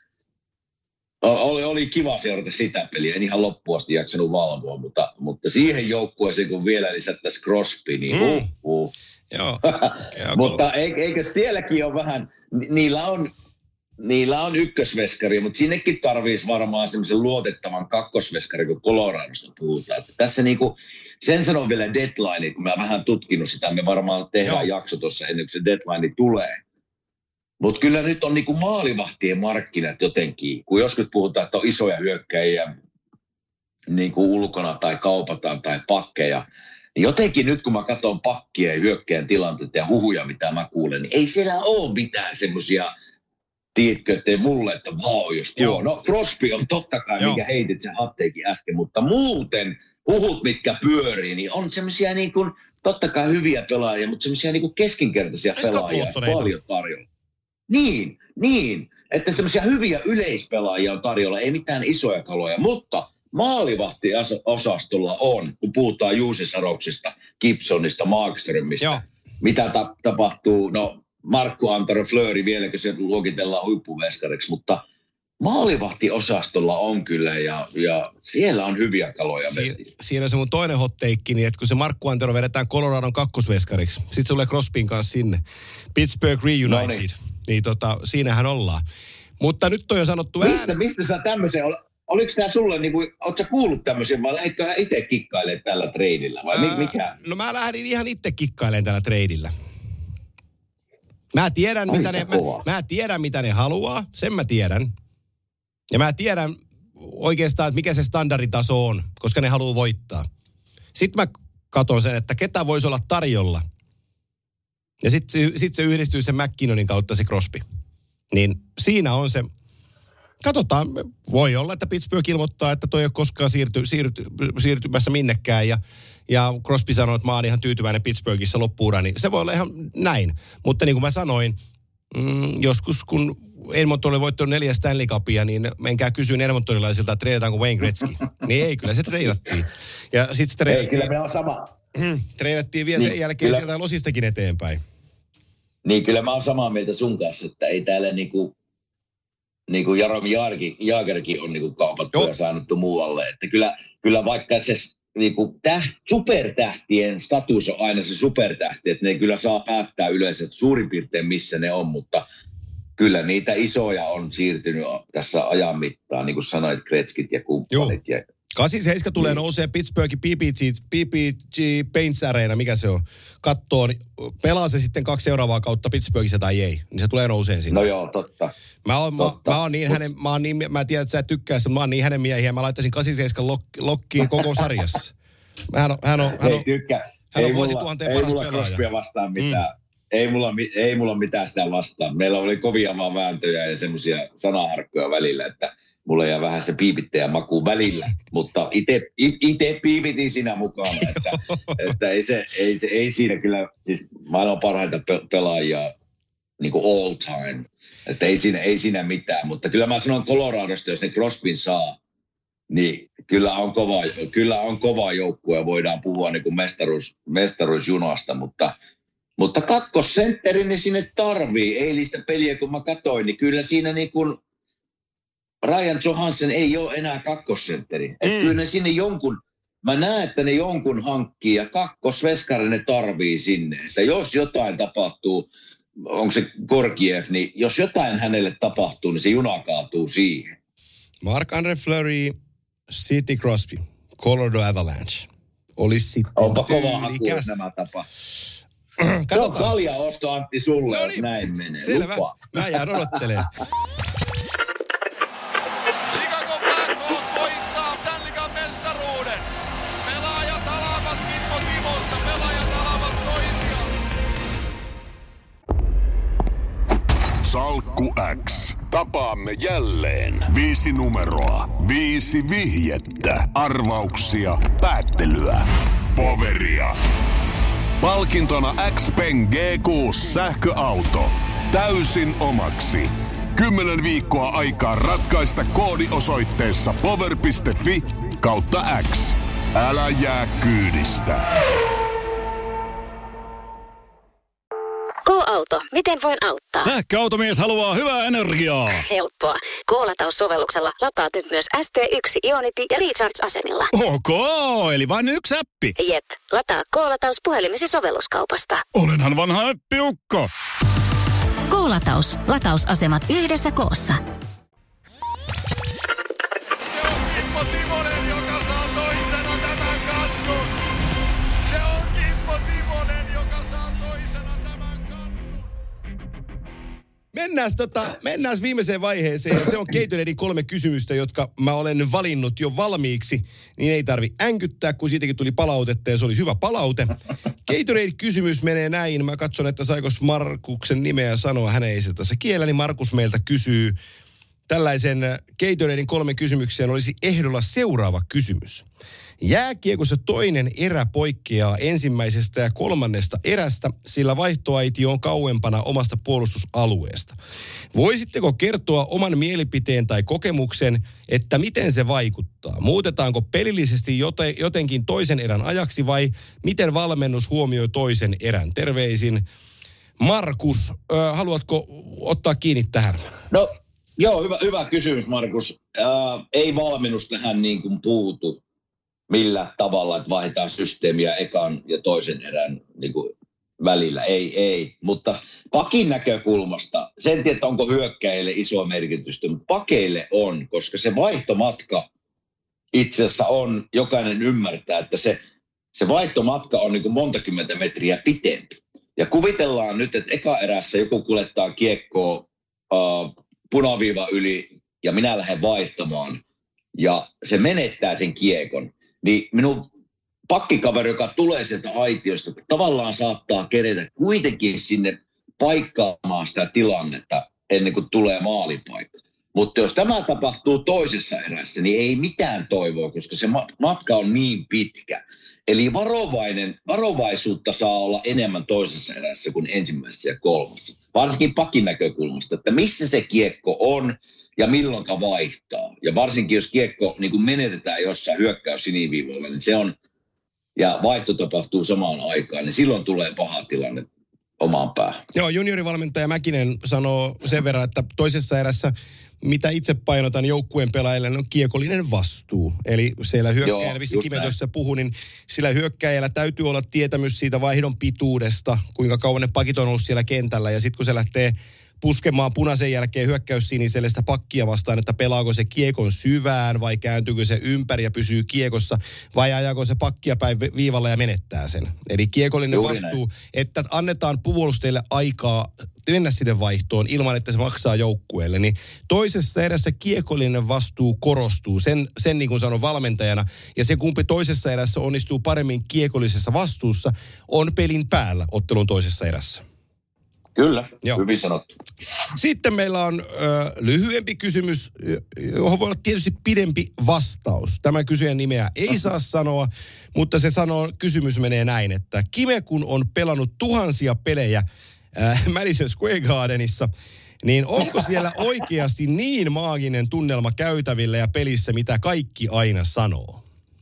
oli, oli kiva seurata sitä peliä. En ihan loppuun asti jaksanut valvoa, mutta, mutta siihen joukkueeseen kun vielä lisättäisiin Crosby, niin huh, huh. Joo. Mutta eikö sielläkin ole vähän, niillä on... Niillä on ykkösveskari, mutta sinnekin tarvitsisi varmaan semmoisen luotettavan kakkosveskari, kun Coloradosta puhutaan. Että tässä niinku, sen sanon vielä deadline, kun mä vähän tutkinut sitä, me varmaan tehdään Joo. jakso tuossa ennen kuin se deadline tulee. Mutta kyllä nyt on niinku maalivahtien markkinat jotenkin, kun joskus puhutaan, että on isoja hyökkäjiä niinku ulkona tai kaupataan tai pakkeja. Niin jotenkin nyt kun mä katson pakkia ja hyökkäjän tilanteita ja huhuja, mitä mä kuulen, niin ei siellä ole mitään semmoisia... Tiedätkö, ettei mulle, että vau, jos tuo. No Crosby on totta kai, Joo. mikä heitit sen hatteikin äsken, mutta muuten huhut, mitkä pyörii, niin on semmoisia niin kuin, totta kai hyviä pelaajia, mutta semmoisia niin kuin keskinkertaisia pelaajia paljon tarjolla. Niin, niin, että semmoisia hyviä yleispelaajia on tarjolla, ei mitään isoja kaloja, mutta maalivahtiosastolla on, kun puhutaan Juuse Saroksesta, Gibsonista, Markströmistä, Joo. mitä ta- tapahtuu, no Markku Antero Fleury vieläkö se luokitellaan huippuveskariksi, mutta maalivahtiosastolla on kyllä ja, ja siellä on hyviä kaloja. Si- siinä on se mun toinen hotteikki, niin että kun se Markku Antero vedetään Coloradon kakkosveskariksi, sitten se tulee Crosbyn kanssa sinne. Pittsburgh Reunited, no niin. niin tota, siinähän ollaan. Mutta nyt on jo sanottu mistä, äänen. Mistä sä tämmöisen, ol, oliko tämä sulle, niin kuin, ootko sä kuullut tämmöisen, vai lähdetkö itse kikkailemaan tällä treidillä, vai Ää, mikä? No mä lähdin ihan itse kikkailemaan tällä treidillä. Mä tiedän, mitä ne, mä, mä tiedän, mitä ne haluaa, sen mä tiedän. Ja mä tiedän oikeastaan, että mikä se standarditaso on, koska ne haluaa voittaa. Sitten mä katson sen, että ketä voisi olla tarjolla. Ja sitten se, sit se yhdistyy sen McKinnonin kautta se Crosby. Niin siinä on se, katsotaan, voi olla, että Pittsburgh ilmoittaa, että toi ei ole koskaan siirty, siirty, siirtymässä minnekään. Ja, ja Crosby sanoo, että mä oon ihan tyytyväinen Pittsburghissa loppuura, niin se voi olla ihan näin. Mutta niin kuin mä sanoin, mm, joskus kun Edmonton oli voittanut neljä Stanley Cupia, niin menkää kysyyn Edmontonilaisilta, että treidataanko Wayne Gretzky. Niin ei, kyllä se treidattiin. Ja sit se treidattiin. Ei, kyllä me on sama. Treidattiin vielä niin, sen jälkeen kyllä sieltä Losistakin eteenpäin. Niin, kyllä mä oon samaa mieltä sun kanssa, että ei täällä niinku, niinku Jaromir Jaagerkin on niinku kaupattu Joo. ja saanuttu muualle. Että kyllä, kyllä vaikka se niinku täht, supertähtien status on aina se supertähti, että ne kyllä saa päättää yleensä suurin piirtein missä ne on, mutta kyllä niitä isoja on siirtynyt tässä ajan mittaan, niin kuin sanoit, Gretzkit ja kumppanit. Ja kahdeksankymmentäseitsemän tulee niin. Nousee Pittsburghin P P G, P P G Paints Arena, mikä se on, kattoon. Pelaa se sitten kaksi seuraavaa kautta Pittsburghissa tai ei, niin se tulee nouseen sinne. No joo, totta. Mä oon, totta. Mä, mä oon niin hänen, mä oon niin, mä tiedän, että sä et tykkää sitä, mä oon niin hänen miehiä, mä laittaisin kahdeksankymmentäseitsemän lok, lokkiin koko sarjassa. Hän on, hän on, hän on, tykkää. Hän on vuosituhanteen paras pelaaja. Ei mulla Crosbya vastaan mitään. Mm. Ei mulla, ei mulla mitään sitä vastaan. Meillä oli kovia vaan vääntöjä ja semmoisia sanaharkkoja välillä, että mulla jää vähän sitä piipittäjä makuu välillä. Mutta itse piipitin siinä mukaan, että, että ei, se, ei, se, ei siinä kyllä, siis maailman parhaita pelaajia niin kuin all time. Että ei siinä, ei siinä mitään, mutta kyllä mä sanon Coloradosta, jos ne Crosbyn saa, niin kyllä on kova, kyllä on kova joukkue ja voidaan puhua niin kuin mestaruus, mestaruusjunasta, mutta Mutta kakkosentteri ne sinne tarvii. Eilistä peliä, kun mä katsoin, niin kyllä siinä niin kuin Ryan Johansson ei ole enää kakkosentteri. Mm. Kyllä ne sinne jonkun, mä näen, että ne jonkun hankkii ja kakkosveskari ne tarvii sinne. Että jos jotain tapahtuu, onko se Gorgiev, niin jos jotain hänelle tapahtuu, niin se juna kaatuu siihen. Marc-Andre Fleury, Sidney Crosby, Colorado Avalanche. Olisi sitten onpa kova haku, nämä tapahtuu. Se on kalja osto, Antti, sulle, no niin, näin menee. Selvä. Lupa. Mä jään odottelemaan. Chicago Blackhawks voittaa Stanley Cup -mestaruuden. Pelaajat alavat Kimmo Timosta, pelaajat alavat toisiaan. Salkku X. Tapaamme jälleen. Viisi numeroa. Viisi vihjettä. Arvauksia. Päättelyä. Poveria. Palkintona X-Pen G kuusi sähköauto. Täysin omaksi. Kymmenen viikkoa aikaa ratkaista koodi osoitteessa power piste fi kautta X. Älä jää kyydistä. K-auto. Miten voin auttaa? Sähköautomies haluaa hyvää energiaa. Helppoa. K-lataussovelluksella lataat nyt myös S T yksi Ionity ja Recharge-asemilla. Ok, eli vain yksi appi. Jep. Lataa K-lataus puhelimesi sovelluskaupasta. Olenhan vanha appiukko. K-lataus. Latausasemat yhdessä koossa. Se on Kimmo Timonen, joka saa toisena tämän kannun. Se on Kimmo Timonen, joka saa toisena tämän kannun. Mennään, tota, mennään viimeiseen vaiheeseen, ja se on Gatoraden kolme kysymystä, jotka mä olen valinnut jo valmiiksi, niin ei tarvi änkyttää, kun siitäkin tuli palautetta, ja se oli hyvä palaute. Gatorade-kysymys menee näin, mä katson, että saiko Markuksen nimeä sanoa, hän ei se tässä kiellä, niin Markus meiltä kysyy tällaisen Gatoraden kolme kysymykseen olisi ehdolla seuraava kysymys. Jääkiekossa toinen erä poikkeaa ensimmäisestä ja kolmannesta erästä, sillä vaihtoaitio on kauempana omasta puolustusalueesta. Voisitteko kertoa oman mielipiteen tai kokemuksen, että miten se vaikuttaa? Muutetaanko pelillisesti jotenkin toisen erän ajaksi vai miten valmennus huomioi toisen erän? Terveisin Markus, äh, haluatko ottaa kiinni tähän? No, Joo, hyvä, hyvä kysymys, Markus. Äh, ei valmennus tähän niin kuin puutu millä tavalla, että vaihdetaan systeemiä ekan ja toisen erän niin kuin välillä. Ei, ei. Mutta pakin näkökulmasta, sen tiedä, että onko hyökkäjille iso merkitystä, mutta pakeille on, koska se vaihtomatka itse asiassa on, jokainen ymmärtää, että se, se vaihtomatka on niin kuin monta kymmentä metriä pitempi. Ja kuvitellaan nyt, että eka erässä joku kuljettaa kiekkoa uh, punaviiva yli ja minä lähden vaihtamaan ja se menettää sen kiekon. Niin minun pakkikaveri, joka tulee sieltä aitiosta, tavallaan saattaa kerätä kuitenkin sinne paikkaamaan sitä tilannetta ennen kuin tulee maalipaikka. Mutta jos tämä tapahtuu toisessa erässä, niin ei mitään toivoa, koska se matka on niin pitkä. Eli varovainen, varovaisuutta saa olla enemmän toisessa erässä kuin ensimmäisessä ja kolmassa. Varsinkin pakin näkökulmasta, että missä se kiekko on ja milloinka vaihtaa. Ja varsinkin jos kiekko niin kun menetetään jossain hyökkäys siniviivoilla, niin se on, ja vaihto tapahtuu samaan aikaan, niin silloin tulee paha tilanne omaan päähän. Joo, juniorivalmentaja Mäkinen sanoo sen verran, että toisessa erässä, mitä itse painotan joukkueen pelaajille, on kiekollinen vastuu. Eli siellä hyökkäjällä, missä Kime tuossa puhui, niin sillä hyökkäjällä täytyy olla tietämys siitä vaihdon pituudesta, kuinka kauan ne pakit on ollut siellä kentällä. Ja sitten kun se lähtee puskemaan punaisen jälkeen hyökkäys siniselle sitä pakkia vastaan, että pelaako se kiekon syvään vai kääntyykö se ympäri ja pysyy kiekossa vai ajaako se pakkia päin viivalla ja menettää sen. Eli kiekollinen Juuri vastuu, näin. Että annetaan puolustajille aikaa mennä sinne vaihtoon ilman, että se maksaa joukkueelle. Niin toisessa erässä kiekollinen vastuu korostuu, sen, sen niin kuin sanon valmentajana. Ja se kumpi toisessa erässä onnistuu paremmin kiekollisessa vastuussa, on pelin päällä ottelun toisessa erässä. Kyllä, Joo. hyvin sanottu. Sitten meillä on ö, lyhyempi kysymys, johon voi olla tietysti pidempi vastaus. Tämä kysyjän nimeä ei saa sanoa, mutta se sanoo, kysymys menee näin, että Kime kun on pelannut tuhansia pelejä äh, Madison Square Gardenissa, niin onko siellä oikeasti niin maaginen tunnelma käytävillä ja pelissä, mitä kaikki aina sanoo?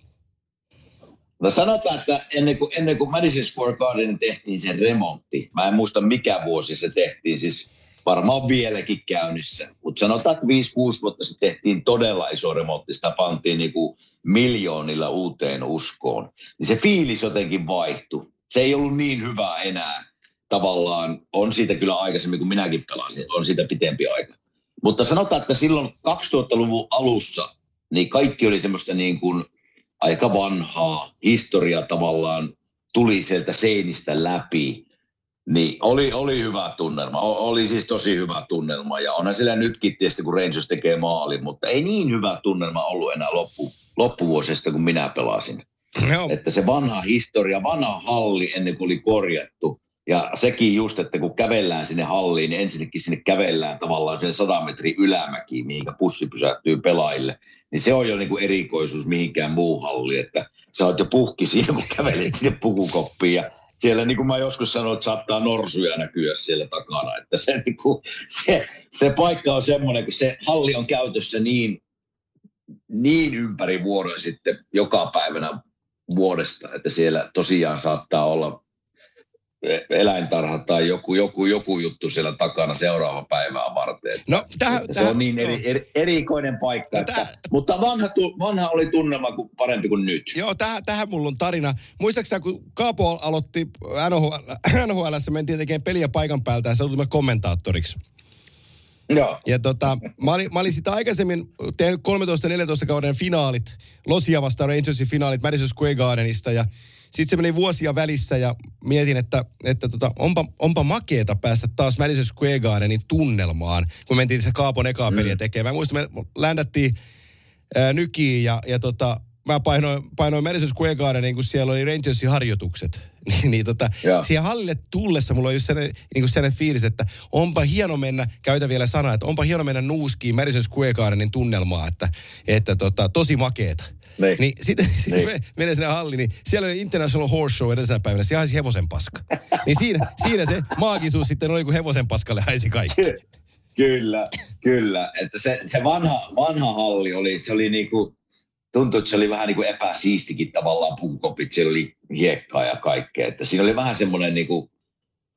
No sanotaan, että ennen kuin, ennen kuin Madison Square Garden tehtiin sen remontti, mä en muista mikä vuosi se tehtiin, siis varmaan vieläkin käynnissä, mutta sanotaan, että viisi kuusi vuotta se tehtiin todella iso remontti, sitä pantiin niin kuin miljoonilla uuteen uskoon, niin se fiilis jotenkin vaihtui. Se ei ollut niin hyvä enää tavallaan, on siitä kyllä aikaisemmin kuin minäkin pelasin, on siitä pitempi aika. Mutta sanotaan, että silloin kaksituhattaluvun alussa, niin kaikki oli semmoista niin kuin aika vanhaa, historia tavallaan tuli sieltä seinistä läpi, niin oli, oli hyvä tunnelma. O, oli siis tosi hyvä tunnelma ja onhan siellä nytkin tietysti, kun Rangers tekee maalin, mutta ei niin hyvä tunnelma ollut enää loppu, loppuvuosista, kun minä pelasin. No. Että se vanha historia, vanha halli ennen kuin oli korjattu ja sekin just, että kun kävellään sinne halliin, niin ensinnäkin sinne kävellään tavallaan sen sadan metrin ylämäkiin, mihinkä pussi pysähtyy pelaajille. Niin se on jo niin kuin erikoisuus mihinkään muu halli, että sä oot jo puhki siinä, kun kävelet sinne pukukoppiin. Ja siellä, niin kuin mä joskus sanoin, että saattaa norsuja näkyä siellä takana. Että se, niin kuin, se, se paikka on semmoinen, kun se halli on käytössä niin, niin ympäri vuoroja sitten joka päivänä vuodesta, että siellä tosiaan saattaa olla eläintarha tai joku, joku, joku juttu siellä takana seuraava päivää varten. No, täh, se täh, on niin eri, eri, erikoinen paikka. No, että, täh, mutta vanha, vanha oli tunnelma parempi kuin nyt. Joo, tähän, tähän mulla on tarina. Muistaakseni, kun Kaapo aloitti N H L:ssä, mentiin tekemään peliä paikan päältä ja se tuli kommentaattoriksi. Joo. Ja tota, mä olin, mä olin sitä aikaisemmin tehnyt kolmetoista neljätoista kauden finaalit, Losia vastaan Rangersin finaalit Madison Square Gardenista ja sitten se meni vuosia välissä ja mietin, että, että tota, onpa, onpa makeeta päästä taas Madison Square Gardenin tunnelmaan, kun mentiin se Kaapon ekaa peliä mm. tekemään. Mä muistan, me ländättiin ää, nykiin ja, ja tota, mä painoin, painoin Madison Square Gardenin, kun siellä oli Rangersin harjoitukset. niin, niin tota, siihen hallille tullessa mulla on just sellainen, niin kuin sellainen fiilis, että onpa hieno mennä, käytä vielä sanaa, että onpa hieno mennä nuuskiin Madison Square Gardenin tunnelmaa, että, että tota, tosi makeeta. Niin, niin sitten sit niin. menee sinne halliin, niin siellä oli International Horse Show edellisenä päivänä, siellä haisi hevosen paska. Niin siinä, siinä se maagisuus sitten oli, kun hevosen paskalle haisi kaikki. Kyllä, kyllä. Että se, se vanha, vanha halli oli, se oli niinku, tuntui, että se oli vähän niinku epäsiistikin tavallaan pukukopit, siellä oli hiekkaa ja kaikkea. Että siinä oli vähän semmoinen niinku,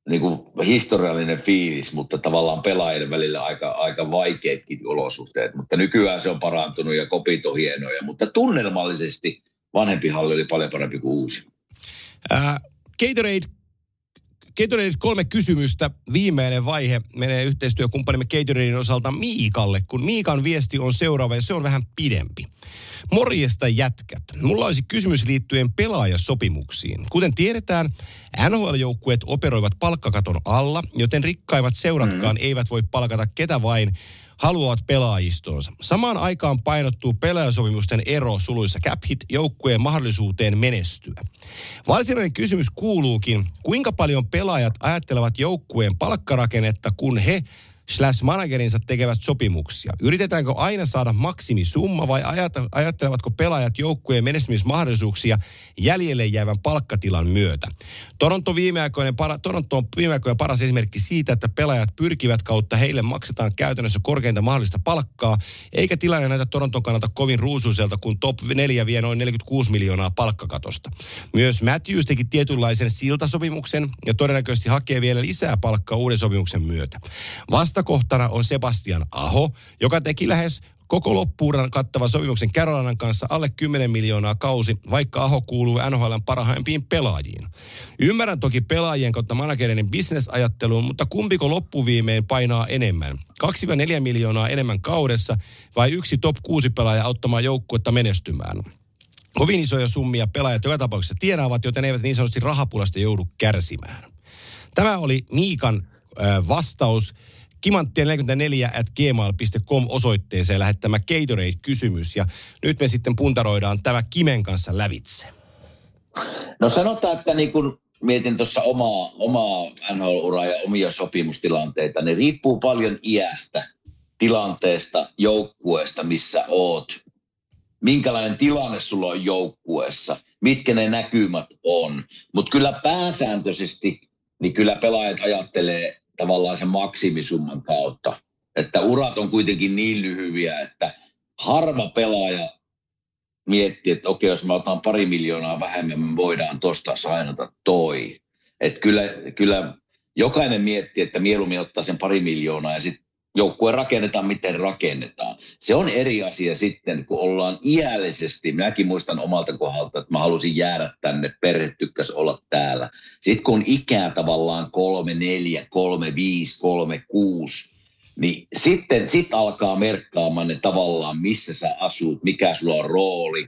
niin kuin historiallinen fiilis, mutta tavallaan pelaajien välillä aika, aika vaikeatkin olosuhteet. Mutta nykyään se on parantunut ja kopit on hienoja, mutta tunnelmallisesti vanhempi halli oli paljon parempi kuin uusi. Äh, Gatorade, Gatorade kolme kysymystä. Viimeinen vaihe menee yhteistyökumppanimme Gatoraden osalta Miikalle, kun Miikan viesti on seuraava ja se on vähän pidempi. Morjesta jätkät. Mulla olisi kysymys liittyen pelaajasopimuksiin. Kuten tiedetään, N H L-joukkueet operoivat palkkakaton alla, joten rikkaimmat seuratkaan mm. eivät voi palkata ketä vain haluavat pelaajistoonsa. Samaan aikaan painottuu pelaajasopimusten ero suluissa cap hit joukkueen mahdollisuuteen menestyä. Varsinainen kysymys kuuluukin, kuinka paljon pelaajat ajattelevat joukkueen palkkarakennetta, kun he slash managerinsa tekevät sopimuksia? Yritetäänkö aina saada maksimisumma vai ajattelevatko pelaajat joukkueen menestymismahdollisuuksia jäljelle jäävän palkkatilan myötä? Toronto, viimeaikoinen para, Toronto on viimeaikoinen paras esimerkki siitä, että pelaajat pyrkivät kautta heille maksetaan käytännössä korkeinta mahdollista palkkaa, eikä tilanne näytä Toronton kannalta kovin ruusuiselta, kun top neljä vie noin neljäkymmentäkuusi miljoonaa palkkakatosta. Myös Matthews teki tietynlaisen siltasopimuksen ja todennäköisesti hakee vielä lisää palkkaa uuden sopimuksen myötä. Vastakohtana on Sebastian Aho, joka teki lähes koko loppuuran kattavan sopimuksen Carolinan kanssa alle kymmenen miljoonaa kausi, vaikka Aho kuuluu N H L:n parhaimpiin pelaajiin. Ymmärrän toki pelaajien kautta managereiden bisnesajatteluun, mutta kumpiko loppuviimein painaa enemmän? kaksi neljä miljoonaa enemmän kaudessa vai yksi top kuusi pelaaja auttamaan joukkuetta menestymään? Kovin isoja summia pelaajat joka tapauksessa tienaavat, joten eivät niin sanotusti rahapulasta joudu kärsimään. Tämä oli Miikan äh, vastaus kimanttia neljäkymmentäneljä at gmail piste com osoitteeseen lähettämä Gatorade-kysymys. Ja nyt me sitten puntaroidaan tämä Kimen kanssa lävitse. No sanotaan, että niin kun mietin tuossa omaa, omaa N H L-uraa ja omia sopimustilanteita, niin riippuu paljon iästä, tilanteesta, joukkueesta, missä oot. Minkälainen tilanne sulla on joukkueessa, mitkä ne näkymät on. Mutta kyllä pääsääntöisesti, niin kyllä pelaajat ajattelee tavallaan sen maksimisumman kautta. Että urat on kuitenkin niin lyhyviä, että harva pelaaja miettii, että okei, jos mä otan pari miljoonaa vähemmän, me voidaan tosta sainata toi. Että kyllä, kyllä jokainen miettii, että mieluummin ottaa sen pari miljoonaa ja sitten joukkue rakennetaan, miten rakennetaan. Se on eri asia sitten, kun ollaan iällisesti. Minäkin muistan omalta kohdalta, että mä halusin jäädä tänne, perhe tykkäs olla täällä. Sitten kun on ikää tavallaan kolme, neljä, kolme, viisi, kolme, kuusi, niin sitten sit alkaa merkkaamaan ne tavallaan, missä sä asut, mikä sulla on rooli,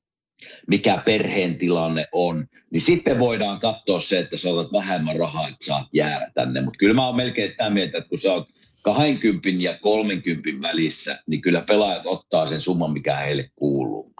mikä perheen tilanne on. Niin sitten voidaan katsoa se, että sä otat vähemmän rahaa, että saat jäädä tänne. Mutta kyllä mä oon melkein sitä mieltä, että kun sä oot kaksikymmentä ja kolmekymmentä välissä, niin kyllä pelaajat ottaa sen summan, mikä heille kuuluu.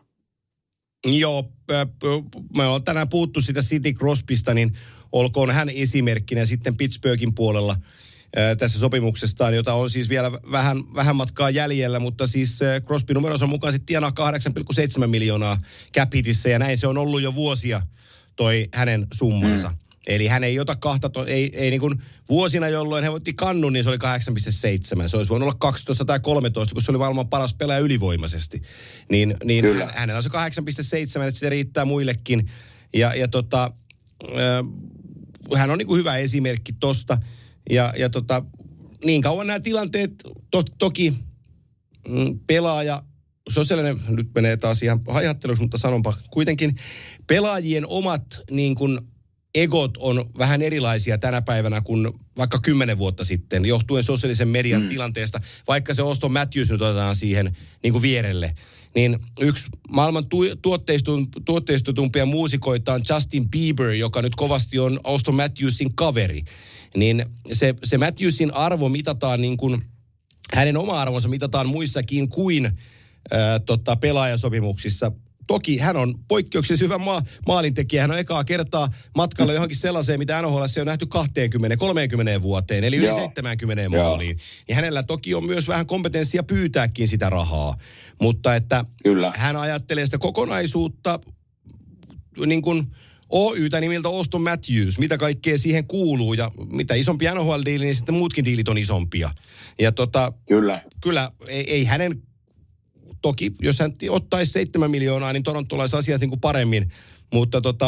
Joo, me ollaan tänään puhuttu sitä Sidney Crosbysta, niin olkoon hän esimerkkinä sitten Pittsburghin puolella tässä sopimuksestaan, jota on siis vielä vähän, vähän matkaa jäljellä, mutta siis Crosby numeronsa mukaan sitten tienaa kahdeksan pilkku seitsemän miljoonaa cap hitissä, ja näin se on ollut jo vuosia toi hänen summansa. Mm. Eli hän ei ota kahta, to, ei, ei niin kuin vuosina, jolloin he voitti kannun, niin se oli kahdeksan pilkku seitsemän. Se olisi voinut olla kaksitoista tai kolmetoista, kun se oli maailman paras pelaaja ylivoimaisesti. Niin, niin hän, hänellä on se kahdeksan pilkku seitsemän, että sitä riittää muillekin. Ja, ja tota, äh, hän on niin kuin hyvä esimerkki tosta. Ja, ja tota, niin kauan nämä tilanteet, to, toki mm, pelaaja, sosiaalinen, nyt menee taas ihan hajatteluksi, mutta sanonpa kuitenkin, pelaajien omat niin kuin egot on vähän erilaisia tänä päivänä kuin vaikka kymmenen vuotta sitten, johtuen sosiaalisen median mm. tilanteesta, vaikka se Auston Matthews nyt otetaan siihen niin kuin vierelle. Niin yksi maailman tu- tuotteistetumpia muusikoita on Justin Bieber, joka nyt kovasti on Auston Matthewsin kaveri. Niin se, se Matthewsin arvo mitataan niin kuin, hänen oma arvonsa mitataan muissakin kuin ää, tota, pelaajasopimuksissa. Toki hän on poikkeuksellisen hyvä maa, maalintekijä. Hän on ekaa kertaa matkalla johonkin sellaiseen, mitä N H L:ssä on nähty kaksikymmentä kolmekymmentä vuoteen, eli yli Joo. seitsemänkymmentä maaliin. Ja hänellä toki on myös vähän kompetenssia pyytääkin sitä rahaa. Mutta että Kyllä. hän ajattelee sitä kokonaisuutta niin kuin O Y:tä nimiltä Auston Matthews, mitä kaikkea siihen kuuluu. Ja mitä isompi N H L-diili, niin sitten muutkin diilit on isompia. Ja tota, kyllä, kyllä ei, ei hänen... Toki, jos hän ottaisi seitsemän miljoonaa, niin torontolais asiat niin kuin paremmin. Mutta tota,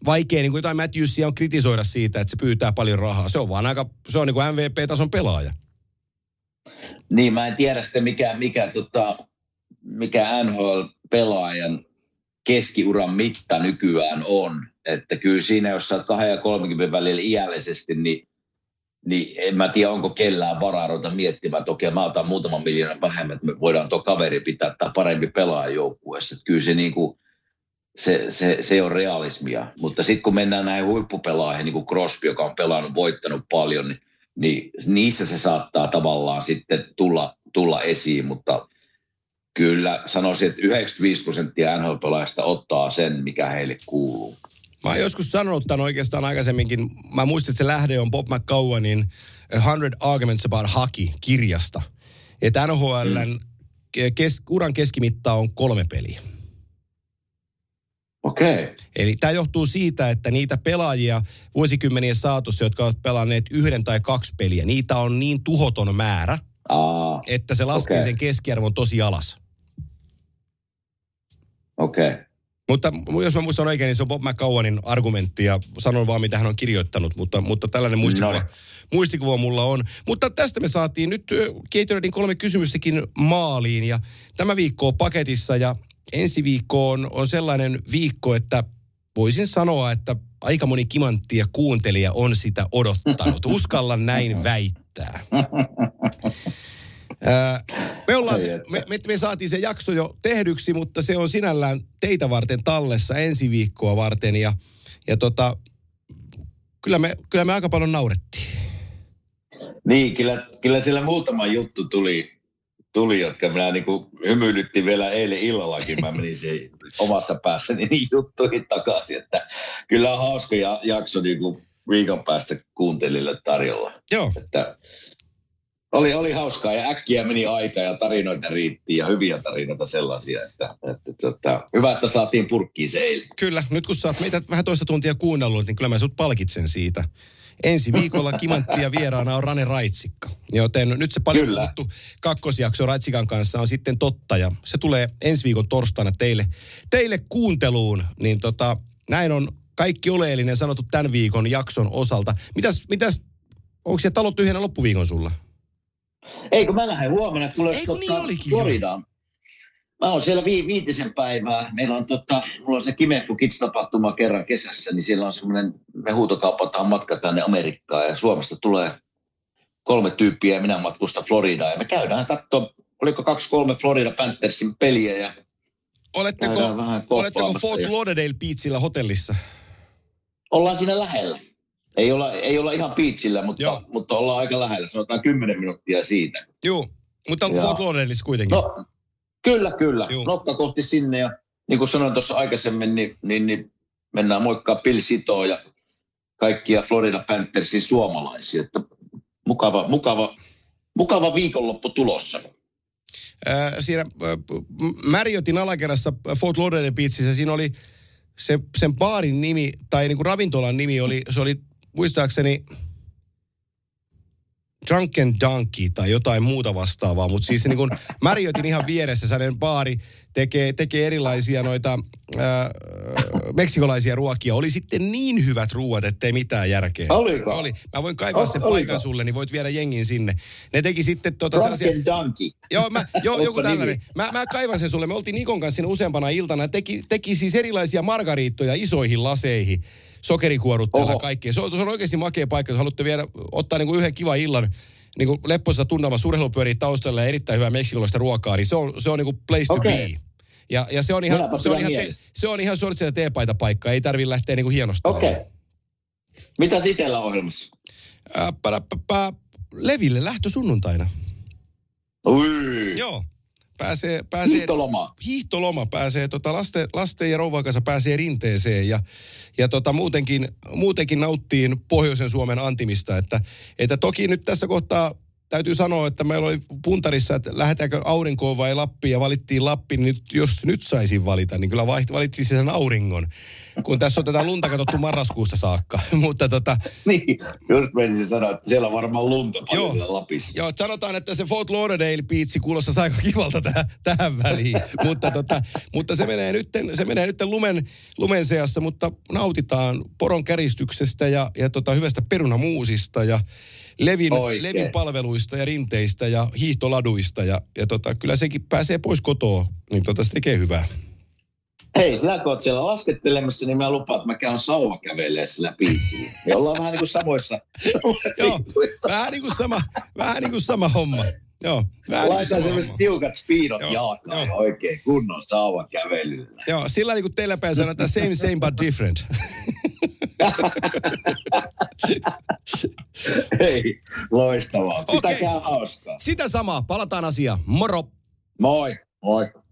vaikea niin kuin jotain Matthewsia on kritisoida siitä, että se pyytää paljon rahaa. Se on vaan aika, se on niin kuin M V P-tason pelaaja. Niin, mä en tiedä sitten mikä, mikä, tota, mikä N H L-pelaajan keskiuran mitta nykyään on. Että kyllä siinä, jos sä oot kahden ja kolmenkymmenen välillä iällisesti, niin, niin en mä tiedä, onko kellään varaa ruveta miettimään, että okei, mä otan muutaman miljoonan vähemmän, että me voidaan tuo kaveri pitää tai parempi pelaajan joukkueessa. Kyllä se niin kuin, se, se, se on realismia. Mutta sitten kun mennään näihin huippupelaajiin, niin kuin Crosby, joka on pelannut, voittanut paljon, niin, niin niissä se saattaa tavallaan sitten tulla, tulla esiin, mutta kyllä sanoisin, että yhdeksänkymmentäviisi prosenttia N H L-pelaajista ottaa sen, mikä heille kuuluu. Mä oon joskus sanonut tämän oikeastaan aikaisemminkin. Mä muistin, että se lähde on Bob McCowanin A Hundred Arguments About Hockey-kirjasta. Että N H L:n kes, uran keskimitta on kolme peliä. Okei. Okay. Eli tämä johtuu siitä, että niitä pelaajia vuosikymmenien saatossa, jotka ovat pelanneet yhden tai kaksi peliä, niitä on niin tuhoton määrä, Aa, että se laskee okay. sen keskiarvon tosi alas. Okei. Okay. Mutta jos mä muistan oikein, niin se on Bob McCowanin argumentti ja sanon vaan, mitä hän on kirjoittanut, mutta, mutta tällainen muistikuva, no. muistikuva mulla on. Mutta tästä me saatiin nyt Gatoraden kolme kysymystäkin maaliin ja tämä viikko on paketissa ja ensi viikko on, on sellainen viikko, että voisin sanoa, että aika moni kimantti ja kuuntelija on sitä odottanut. Uskallan näin väittää. Me, ollaan se, me, me, me saatiin se jakso jo tehdyksi, mutta se on sinällään teitä varten tallessa ensi viikkoa varten. Ja, ja tota, kyllä, me, kyllä me aika paljon naurettiin. Niin, kyllä, kyllä siellä muutama juttu tuli, tuli jotka minä niin kuin hymyilyttiin vielä eilen illallakin. Mä menin se omassa päässäni niin juttuihin takaisin, että kyllä on hauska jakso niin kuin viikon päästä kuuntelijoille tarjolla. Joo. Että Oli, oli hauskaa ja äkkiä meni aika ja tarinoita riitti ja hyviä tarinoita sellaisia, että, että, että hyvä, että saatiin purkkiin se eilen. Kyllä, nyt kun sä oot meitä vähän toista tuntia kuunnellut, niin kyllä mä sut palkitsen siitä. Ensi viikolla kimanttia vieraana on Rane Raitsikka, joten nyt se paljon kyllä. puhuttu kakkosjakso Raitsikan kanssa on sitten totta ja se tulee ensi viikon torstaina teille, teille kuunteluun, niin tota, näin on kaikki oleellinen sanottu tämän viikon jakson osalta. Mitäs, mitäs onko siellä talot tyhjänä loppuviikon sulla? Eikö mä lähden huomenna, kuule niin Floridaan. Mä oon siellä vi- viitisen päivää. Meillä on tota, mulla on se Kimefu Kids-tapahtuma kerran kesässä, niin siellä on semmoinen, me huutokaupataan matka tänne Amerikkaan ja Suomesta tulee kolme tyyppiä ja minä matkustan Floridaan. Ja me käydään katsoa, oliko kaksi kolme Florida Panthersin peliä ja Oletteko, oletteko Fort Lauderdale Beachillä hotellissa? Ollaan siinä lähellä. Ei olla, ei olla ihan beachillä, mutta, mutta ollaan aika lähellä. Sanotaan kymmenen minuuttia siitä. Joo, mutta on Fort Lauderdaleissa kuitenkin. No, kyllä, kyllä. Joo. Nokka kohti sinne ja niin kuin sanoin tuossa aikaisemmin, niin, niin, niin mennään moikkaa Bill Sitoa ja kaikkia Florida Panthersin suomalaisia. Että mukava, mukava, mukava viikonloppu tulossa. Äh, siinä äh, Marriotin alakerrassa Fort Lauderdale Beachissä siinä oli se, sen baarin nimi, tai niin kuin ravintolan nimi oli, se oli muistaakseni Drunken Donkey tai jotain muuta vastaavaa, mutta siis niin kuin Marriotin ihan vieressä sellainen baari tekee, tekee erilaisia noita ää, meksikolaisia ruokia. Oli sitten niin hyvät ruuat, ettei mitään järkeä. Oliko? Oli. Mä voin kaivaa sen Oliko? paikan sulle, niin voit viedä jengin sinne. Ne teki sitten tota Drunken sellaisia... Donkey. Joo, mä, jo, joku tällainen. Mä, mä kaivan sen sulle. Me oltiin Nikon kanssa siinä useampana iltana. Teki, teki siis erilaisia margariittoja isoihin laseihin. Sokerikuorutteella ja kaikkea. Se on, se on oikeasti makea paikka, jos haluatte vielä ottaa niin kuin yhden kivan illan niin kuin leppoisessa tunnelmassa urheilupyöriä taustalla ja erittäin hyvää meksikolaista ruokaa, niin se on, se on niin kuin place to okay. be. Ja, ja se on ihan, se on ihan, te, se on ihan sortsia teepaita paikka, ei tarvitse lähteä niin kuin hienostelemaan. Okei. Okay. Mitä itellä ohjelmassa? Äh, pä, pä, pä, Leville lähtö sunnuntaina. Ui. Joo. Pääsee, pääsee, hiihtoloma. Hiihtoloma pääsee, tota lasten, lasten ja rouvan kanssa pääsee rinteeseen ja, ja tota muutenkin, muutenkin nauttiin Pohjoisen Suomen antimista. Että, että toki nyt tässä kohtaa täytyy sanoa, että meillä oli puntarissa, että lähdetäänkö aurinkoon vai Lappiin, ja valittiin Lappi, niin nyt, jos nyt saisin valita, niin kyllä valitsin sen auringon, kun tässä on tätä lunta katsottu marraskuusta saakka. Mutta tota... Niin, just menisin sanoa, että siellä on varmaan lunta paljon joo, siellä Lapissa. Joo, sanotaan, että se Fort Lauderdale-piitsi kuulostaisi aika kivalta tähän, tähän väliin, mutta, tota, mutta se menee nyt, se menee nyt lumen, lumen seassa, mutta nautitaan poron käristyksestä ja, ja tota, hyvästä perunamuusista ja Levin, Levin palveluista ja rinteistä ja hiihtoladuista ja, ja tota, kyllä sekin pääsee pois kotoa, niin tota, se tekee hyvää. Hei, sinä kun oot siellä laskettelemassa, niin mä lupaan, että mä käyn sauvakävelemään sillä piitsillä. Me ollaan vähän niin kuin samoissa. Joo, vähän niin kuin sama, vähän niin kuin sama homma. Joo, vähän niin Laitan sellaiset tiukat speedot jalkaan ja oikein kunnon sauvakävelyllä. Joo, sillä niin kuin teillä päin sanotaan same, same but different. Hei, loistavaa. Pitäkää okay. hauskaa. Sitä samaa. Palataan asiaan. Moro. Moi. Moi.